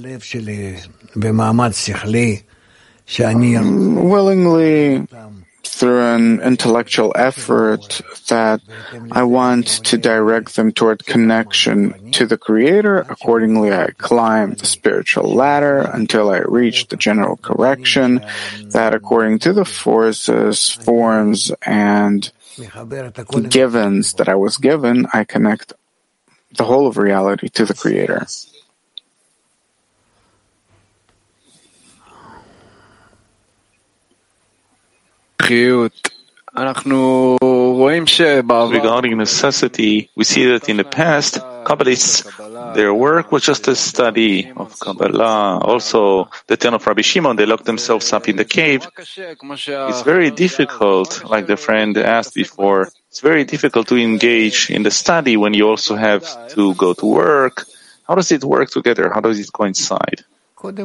[SPEAKER 2] willingly, through an intellectual effort, that I want to direct them toward connection to the Creator. Accordingly, I climb the spiritual ladder until I reach the general correction that, according to the forces, forms, and givens that I was given, I connect the whole of reality to the Creator.
[SPEAKER 3] Regarding necessity, we see that in the past, Kabbalists, their work was just a study of Kabbalah. Also, the ten of Rabbi Shimon, they locked themselves up in the cave. It's very difficult, like the friend asked before, it's very difficult to engage in the study when you also have to go to work. How does it work together? How does it coincide?
[SPEAKER 2] First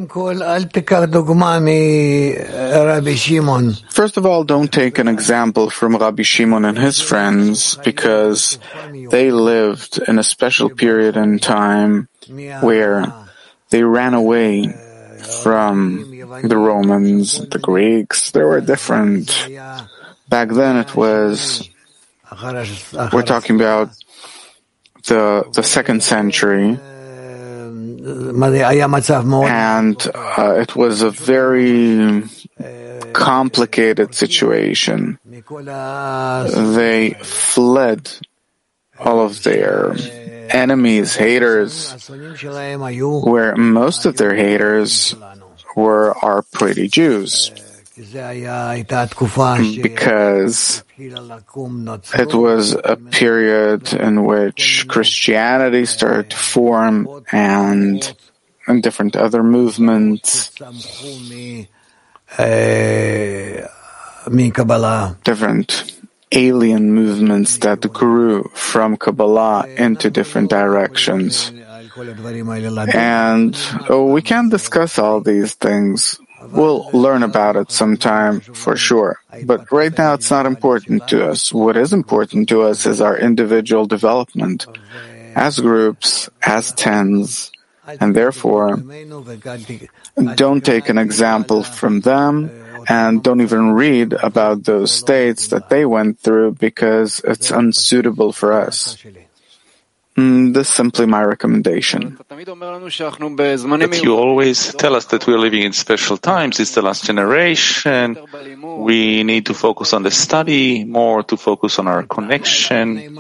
[SPEAKER 2] of all, don't take an example from Rabbi Shimon and his friends, because they lived in a special period in time where they ran away from the Romans, the Greeks. They were different. Back then it was, we're talking about the the second century, and uh, it was a very complicated situation. They fled all of their enemies, haters, where most of their haters were our pretty Jews, because it was a period in which Christianity started to form, and, and different other movements, different alien movements that grew from Kabbalah into different directions. And oh, we can't discuss all these things. We'll learn about it sometime for sure. But right now it's not important to us. What is important to us is our individual development as groups, as tens, and therefore don't take an example from them, and don't even read about those states that they went through, because it's unsuitable for us. Mm, this is simply my recommendation.
[SPEAKER 3] But you always tell us that we're living in special times. It's the last generation. We need to focus on the study, more to focus on our connection.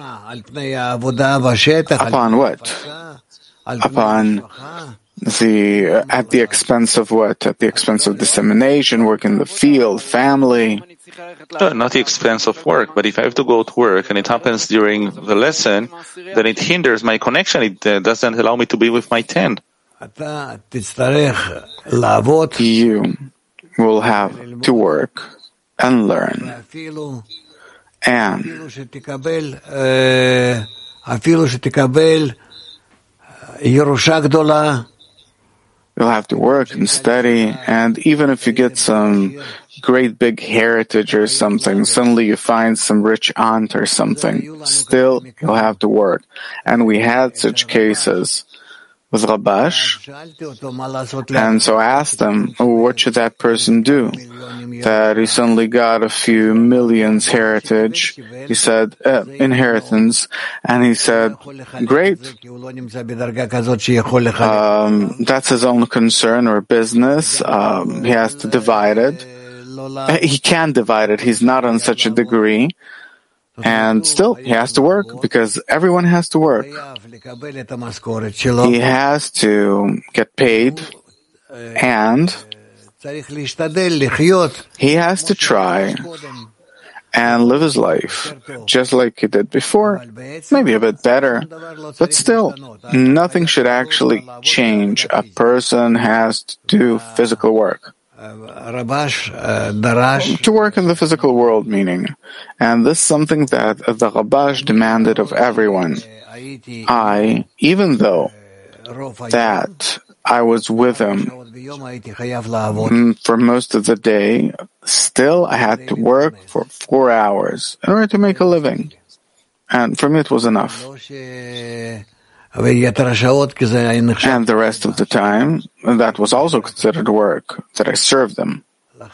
[SPEAKER 2] Upon what? Upon the, uh, at the expense of what? At the expense of dissemination, work in the field, family.
[SPEAKER 3] No, not the expense of work, but if I have to go to work and it happens during the lesson, then it hinders my connection. It uh, doesn't allow me to be with my ten.
[SPEAKER 2] You will have to work and learn. And You'll have to work and study, and even if you get some great big heritage or something, suddenly you find some rich aunt or something, still you'll have to work. And we had such cases with Rabash, and so I asked him, oh, what should that person do? That he suddenly got a few millions heritage, he said, uh, inheritance, and he said, great, um, that's his own concern or business, um, he has to divide it. He can divide it, he's not on such a degree. And still, he has to work because everyone has to work. He has to get paid, and he has to try and live his life just like he did before, maybe a bit better, but still, nothing should actually change. A person has to do physical work. To work in the physical world, meaning. And this is something that the Rabash demanded of everyone. I, even though that I was with him for most of the day, still I had to work for four hours in order to make a living. And for me it was enough. And the rest of the time, that was also considered work, that I served them.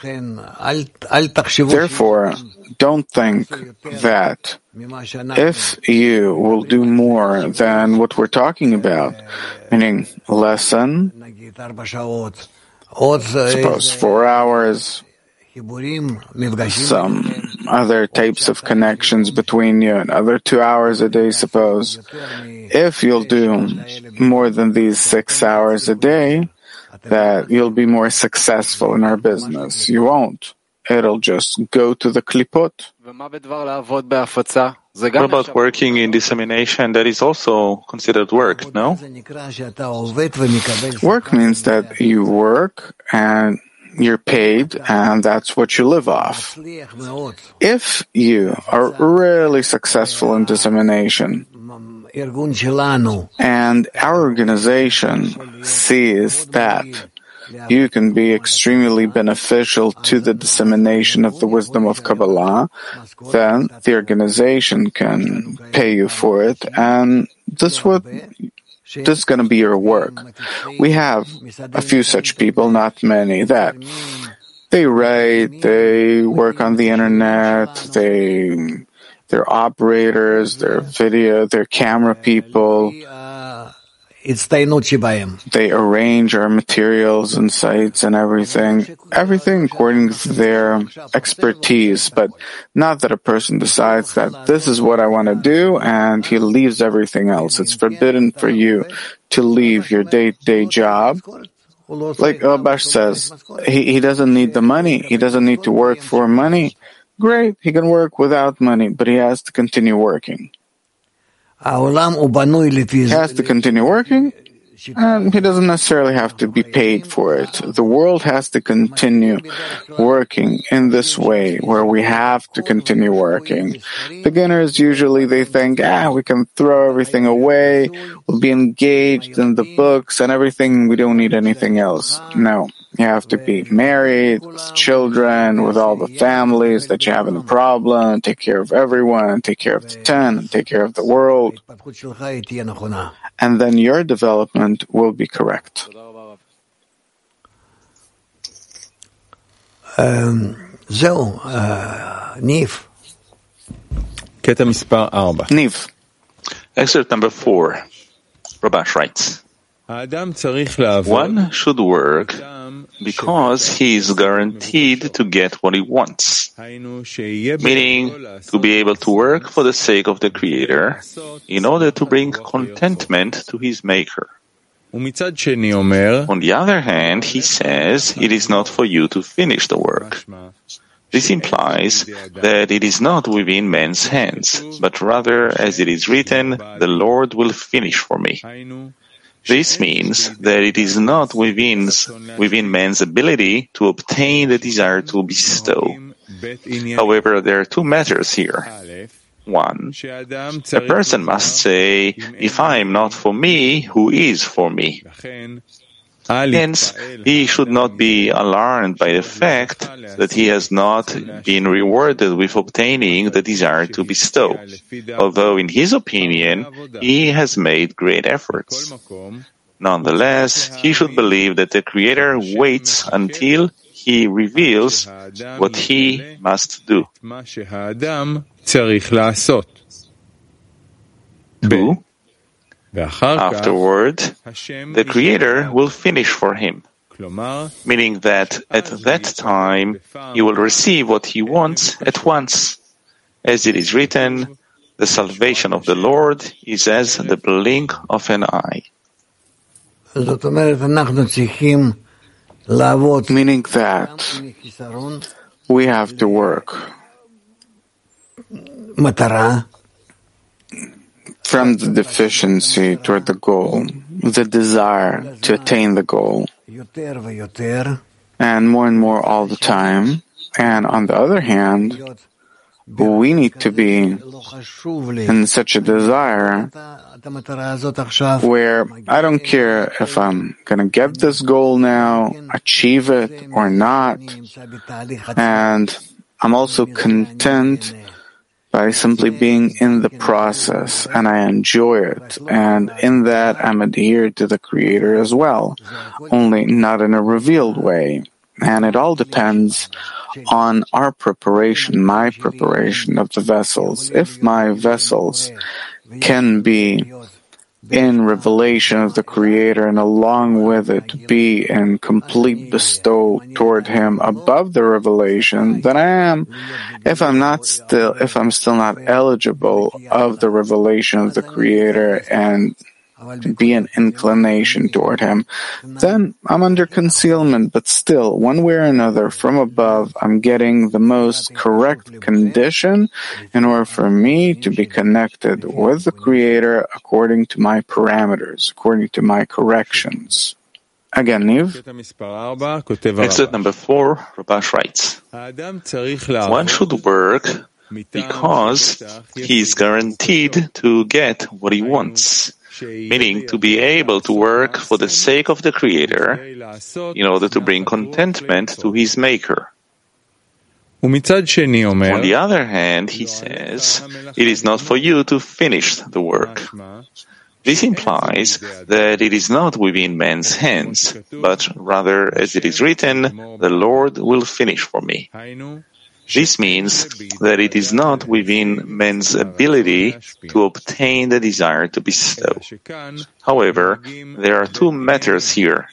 [SPEAKER 2] Therefore, don't think that if you will do more than what we're talking about, meaning lesson, suppose four hours, some other types of connections between you, another two hours a day, suppose. If you'll do more than these six hours a day, that you'll be more successful in our business. You won't. It'll just go to the klipot.
[SPEAKER 3] What about working in dissemination? That is also considered work, no?
[SPEAKER 2] Work means that you work and you're paid, and that's what you live off. If you are really successful in dissemination, and our organization sees that you can be extremely beneficial to the dissemination of the wisdom of Kabbalah, then the organization can pay you for it, and this would This is going to be your work. We have a few such people, not many, that they write, they work on the internet, they, they're operators, they're video, they're camera people. They arrange our materials and sites and everything, everything according to their expertise, but not that a person decides that this is what I want to do and he leaves everything else. It's forbidden for you to leave your day-to-day job. Like Rabash says, he, he doesn't need the money. He doesn't need to work for money. Great, he can work without money, but he has to continue working. He has to continue working, and he doesn't necessarily have to be paid for it. The world has to continue working in this way, where we have to continue working. Beginners, usually they think, ah, we can throw everything away, we'll be engaged in the books and everything, we don't need anything else. No. You have to be married, with children, with all the families that you have in the problem, take care of everyone, take care of the ten, take care of the world. And then your development will be correct.
[SPEAKER 6] Um, so, uh, Niv.
[SPEAKER 2] Niv.
[SPEAKER 3] Excerpt number four. Rabash writes, one should work because he is guaranteed to get what he wants, meaning to be able to work for the sake of the Creator in order to bring contentment to his Maker. On the other hand, he says it is not for you to finish the work. This implies that it is not within man's hands, but rather, as it is written, the Lord will finish for me. This means that it is not within, within man's ability to obtain the desire to bestow. However, there are two matters here. One, a person must say, if I am not for me, who is for me? Hence, he should not be alarmed by the fact that he has not been rewarded with obtaining the desire to bestow, although in his opinion, he has made great efforts. Nonetheless, he should believe that the Creator waits until he reveals what he must do. Two. Afterward, the Creator will finish for him, meaning that at that time he will receive what he wants at once. As it is written, the salvation of the Lord is as the blink of an eye.
[SPEAKER 2] Meaning that we have to work from the deficiency toward the goal, the desire to attain the goal, and more and more all the time. And on the other hand, we need to be in such a desire where I don't care if I'm going to get this goal now, achieve it or not, and I'm also content by simply being in the process, and I enjoy it, and in that I'm adhered to the Creator as well, only not in a revealed way. And it all depends on our preparation, my preparation of the vessels. If my vessels can be in revelation of the Creator and along with it be in complete bestow toward Him above the revelation, then I am. If I'm not still, if I'm still not eligible of the revelation of the Creator and be an inclination toward Him, then I'm under concealment, but still, one way or another, from above, I'm getting the most correct condition in order for me to be connected with the Creator according to my parameters, according to my corrections. Again, Niv.
[SPEAKER 3] Excerpt number four, Rabash writes, one should work because he is guaranteed to get what he wants, meaning to be able to work for the sake of the Creator in order to bring contentment to his Maker. On the other hand, he says, it is not for you to finish the work. This implies that it is not within man's hands, but rather, as it is written, the Lord will finish for me. This means that it is not within man's ability to obtain the desire to bestow. However, there are two matters here.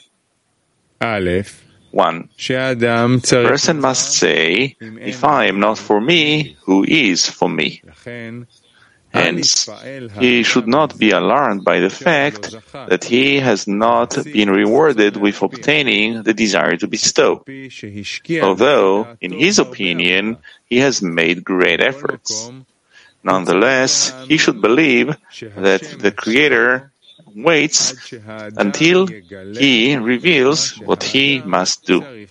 [SPEAKER 3] One, the person must say, if I am not for me, who is for me? Hence, he should not be alarmed by the fact that he has not been rewarded with obtaining the desire to bestow, although, in his opinion, he has made great efforts. Nonetheless, he should believe that the Creator waits until he reveals what he must do.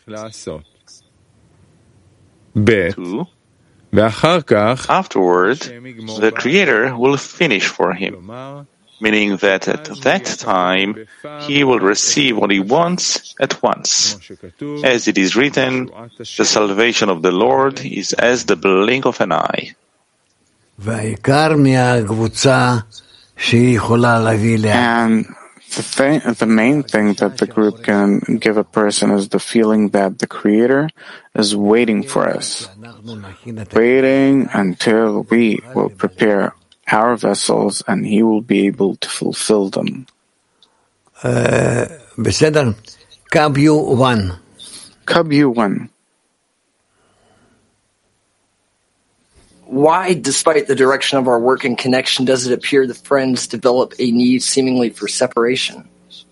[SPEAKER 3] Two, afterward, the Creator will finish for him, meaning that at that time he will receive what he wants at once. As it is written, the salvation of the Lord is as the blink of an eye.
[SPEAKER 2] And the, thing, the main thing that the group can give a person is the feeling that the Creator is waiting for us, waiting until we will prepare our vessels and He will be able to fulfill them.
[SPEAKER 6] Cub U one.
[SPEAKER 2] Cub U one.
[SPEAKER 12] Why, despite the direction of our work and connection, does it appear the friends develop a need seemingly for separation?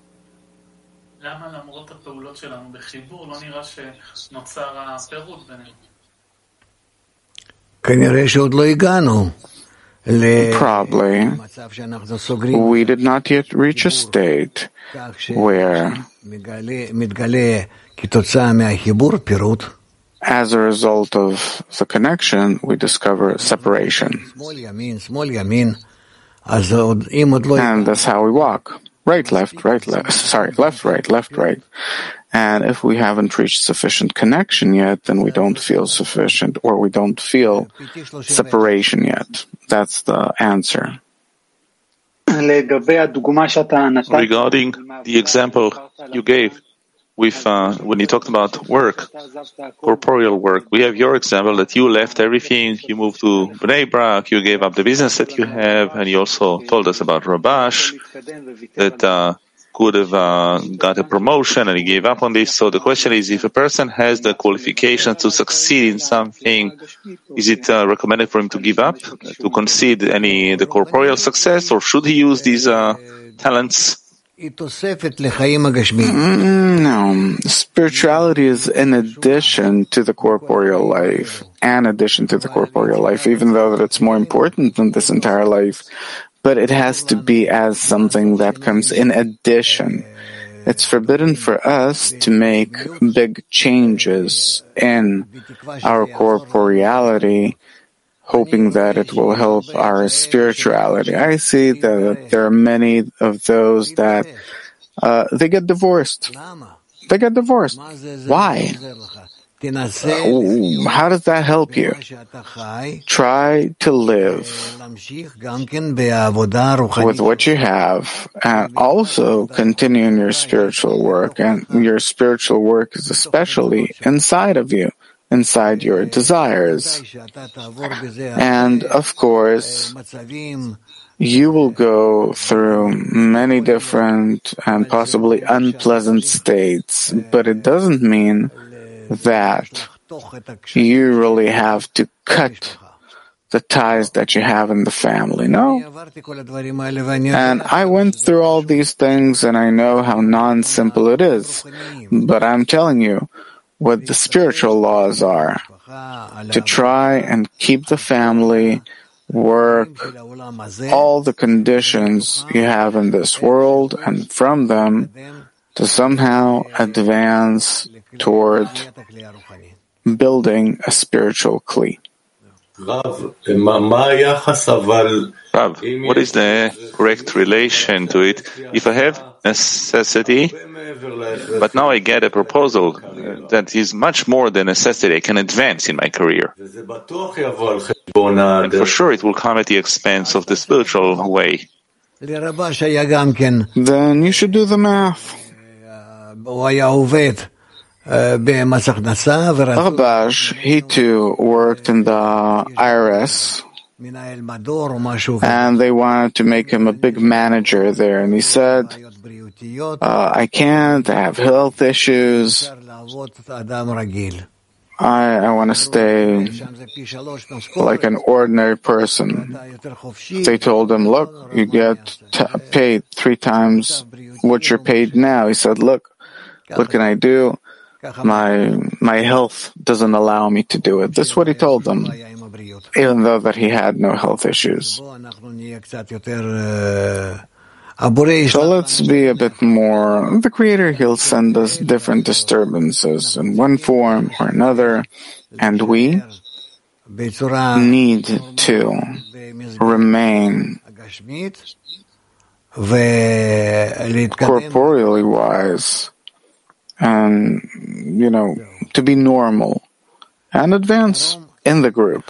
[SPEAKER 2] Probably, we did not yet reach a state where, as a result of the connection, we discover separation. And that's how we walk. right, left, right, left, sorry, left, right, left, right. And if we haven't reached sufficient connection yet, then we don't feel sufficient, or we don't feel separation yet. That's the answer.
[SPEAKER 3] Regarding the example you gave, with uh, when you talked about work, corporeal work, we have your example that you left everything, you moved to Bnei Brak, you gave up the business that you have, and you also told us about Rabash that uh, could have uh, got a promotion and he gave up on this. So the question is, if a person has the qualifications to succeed in something, is it uh, recommended for him to give up, to concede any the corporeal success, or should he use these uh, talents?
[SPEAKER 2] No, spirituality is in addition to the corporeal life, an addition to the corporeal life, even though that it's more important than this entire life. But it has to be as something that comes in addition. It's forbidden for us to make big changes in our corporeality, hoping that it will help our spirituality. I see that there are many of those that uh, they get divorced. They get divorced. Why? Uh, how does that help you? Try to live with what you have and also continue in your spiritual work. And your spiritual work is especially inside of you, inside your desires. And of course, you will go through many different and possibly unpleasant states, but it doesn't mean that you really have to cut the ties that you have in the family. No. And I went through all these things and I know how non-simple it is. But I'm telling you what the spiritual laws are. To try and keep the family, work, all the conditions you have in this world, and from them to somehow advance toward building a spiritual kli.
[SPEAKER 3] Rav, what is the correct relation to it? If I have necessity, but now I get a proposal that is much more than necessity, I can advance in my career. And for sure it will come at the expense of the spiritual way.
[SPEAKER 2] Then you should do the math. Rabash, he too worked in the I R S, and they wanted to make him a big manager there. And he said, uh, I can't, I have health issues, I, I want to stay like an ordinary person. They told him, look, you get t- paid three times what you're paid now. He said, look, what can I do? My my health doesn't allow me to do it. This is what he told them, even though that he had no health issues. So let's be a bit more, the Creator, He'll send us different disturbances in one form or another, and we need to remain corporeally wise and, you know, to be normal and advance in the group.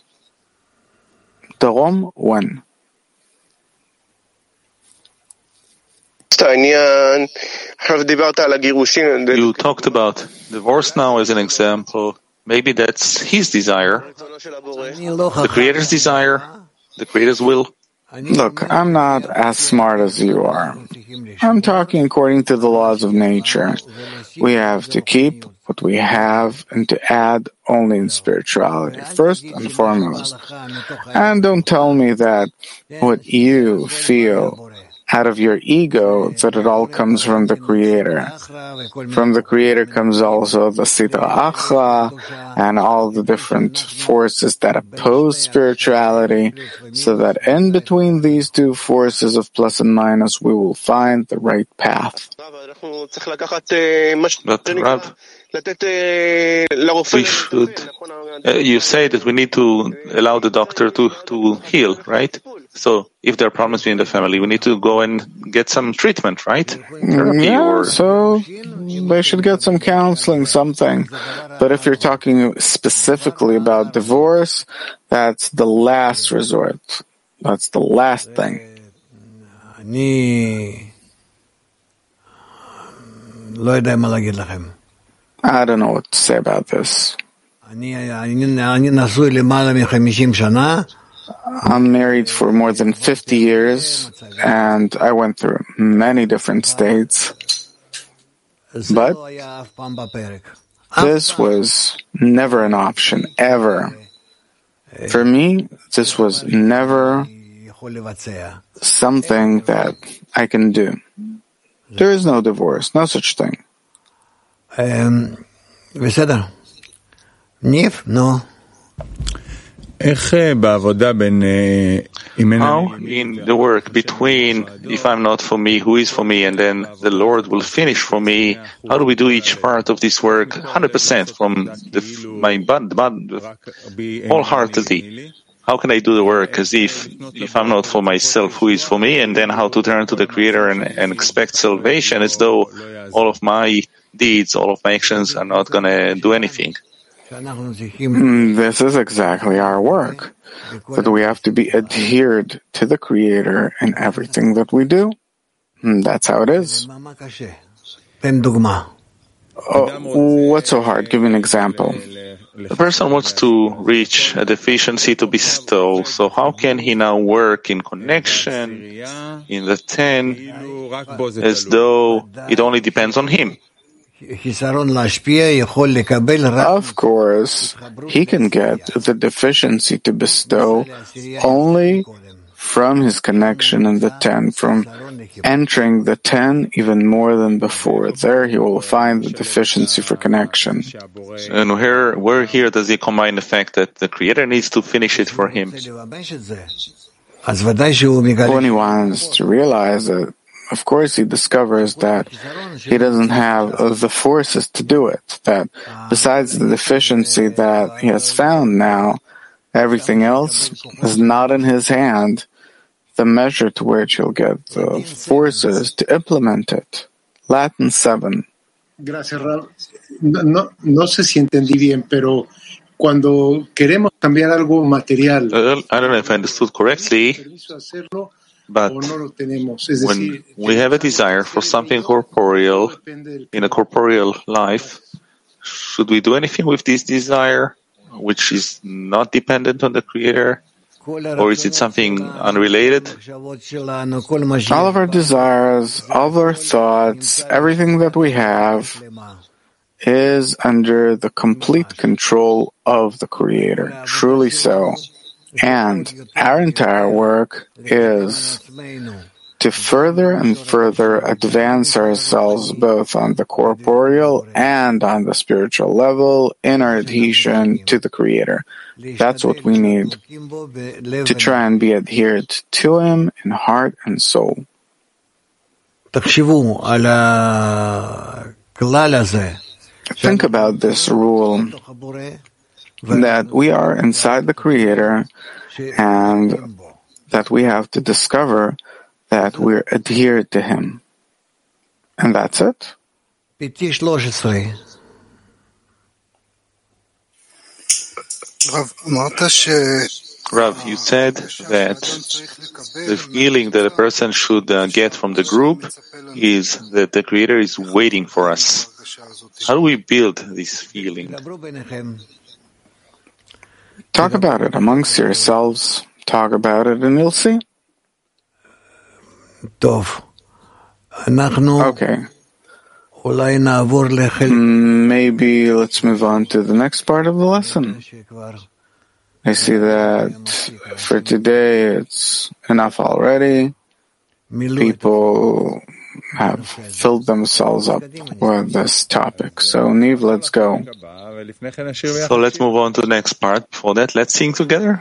[SPEAKER 2] Darom one.
[SPEAKER 3] You talked about divorce now as an example. Maybe that's his desire, the Creator's desire, the Creator's will.
[SPEAKER 2] Look, I'm not as smart as you are. I'm talking according to the laws of nature. We have to keep what we have and to add only in spirituality, first and foremost. And don't tell me that what you feel out of your ego, that it all comes from the Creator. From the Creator comes also the Sitra Achra and all the different forces that oppose spirituality, so that in between these two forces of plus and minus, we will find the right path.
[SPEAKER 3] But Rav, we should, uh, you say that we need to allow the doctor to, to heal, right? So if there are problems in the family, we need to go and get some treatment, right? Therapy
[SPEAKER 2] yeah,
[SPEAKER 3] or...
[SPEAKER 2] so they should get some counseling, something. But if you're talking specifically about divorce, that's the last resort. That's the last thing. I don't know what to say about this. I'm married for more than fifty years, and I went through many different states. But this was never an option, ever. For me, this was never something that I can do. There is no divorce, no such thing.
[SPEAKER 6] בסדר. ניב, נו.
[SPEAKER 1] איך בעבודה בין...
[SPEAKER 3] How in the work between if I'm not for me, who is for me, and then the Lord will finish for me, how do we do each part of this work one hundred percent from the, my bud, bud, wholeheartedly? How can I do the work as if if I'm not for myself, who is for me, and then how to turn to the Creator and, and expect salvation as though all of my deeds, all of my actions are not going to do anything?
[SPEAKER 2] This is exactly our work, that we have to be adhered to the Creator in everything that we do. That's how it is. Oh, what's so hard? Give me an example.
[SPEAKER 3] The person wants to reach a deficiency to bestow, so how can he now work in connection, in the ten, as though it only depends on him?
[SPEAKER 2] Of course, he can get the deficiency to bestow only from his connection in the ten, from entering the ten even more than before. There he will find the deficiency for connection.
[SPEAKER 3] And where, where here does he combine the fact that the Creator needs to finish it for him?
[SPEAKER 2] When he wants to realize it, of course he discovers that he doesn't have the forces to do it, that besides the deficiency that he has found now, everything else is not in his hand, the measure to which he'll get the forces to implement it. Latin seven.
[SPEAKER 13] Gracias, Rav. No, no sé si entendí bien, pero cuando queremos cambiar algo material,
[SPEAKER 3] well, I don't know if I understood correctly, but when we have a desire for something corporeal in a corporeal life, should we do anything with this desire, which is not dependent on the Creator? Or is it something unrelated?
[SPEAKER 2] All of our desires, all of our thoughts, everything that we have is under the complete control of the Creator. Truly so. And our entire work is to further and further advance ourselves both on the corporeal and on the spiritual level in our adhesion to the Creator. That's what we need, to try and be adhered to Him in heart and soul. Think about this rule, that we are inside the Creator and that we have to discover that we're adhered to Him. And that's it.
[SPEAKER 3] Rav, you said that the feeling that a person should uh, get from the group is that the Creator is waiting for us. How do we build this feeling?
[SPEAKER 2] Talk about it amongst yourselves. Talk about it and you'll see. Okay. Maybe let's move on to the next part of the lesson. I see that for today it's enough already. People have filled themselves up with this topic. So, Niv, let's go.
[SPEAKER 3] So let's move on to the next part. Before that, let's sing together.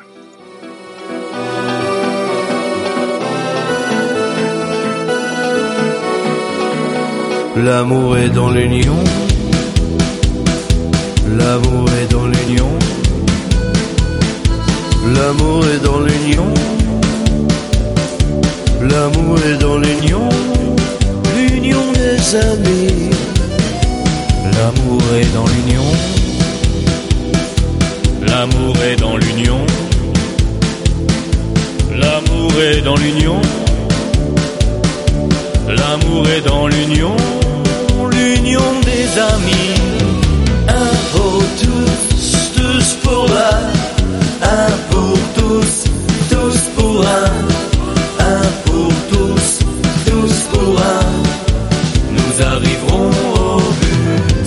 [SPEAKER 14] L'amour est dans l'union, l'amour est dans l'union, l'amour est dans l'union, L'amour est dans l'union, l'union des amis. L'amour est dans l'union, l'amour est dans l'union, l'amour est dans l'union, l'amour est dans l'union, l'union des amis. Un pour tous, tous pour un, un pour tous, tous pour un, un pour tous, tous pour un, nous arriverons au but.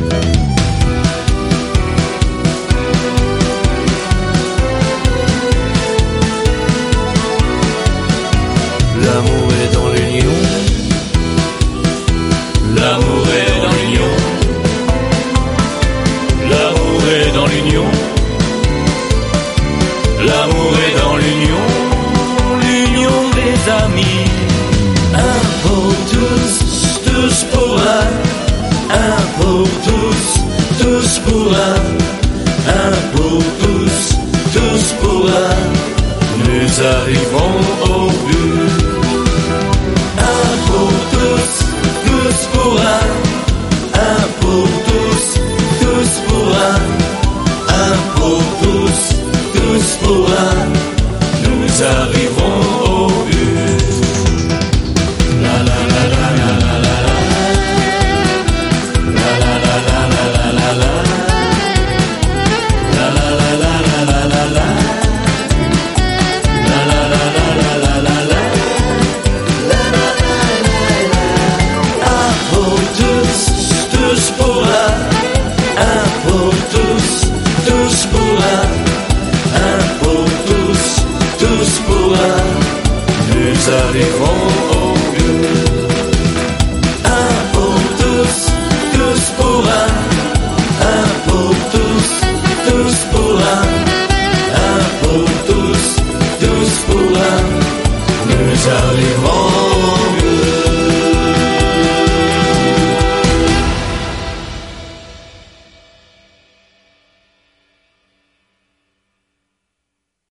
[SPEAKER 14] L'amour est dans l'union, l'amour est dans l'union, l'amour est dans l'union, l'amour est dans l'union, l'union des amis. Un pour tous, tous pour un, un pour tous, tous pour un, un pour tous, tous pour un, nous arrivons au but. Un pour tous, tous pour un, un pour tous, tous pour un, un pour tous, tous pour un, nous arrivons au but. La la la la la la la la, la la la la la la la, la la la la la la la la, la la la la la la la. Un pour tous, tous pour un, un pour tous, tous pour un, un pour tous, tous pour un, nous arrivons au but. Un pour tous, tous pour un, un pour tous, tous pour un, un pour tous, tous pour un, nous arrivons au but.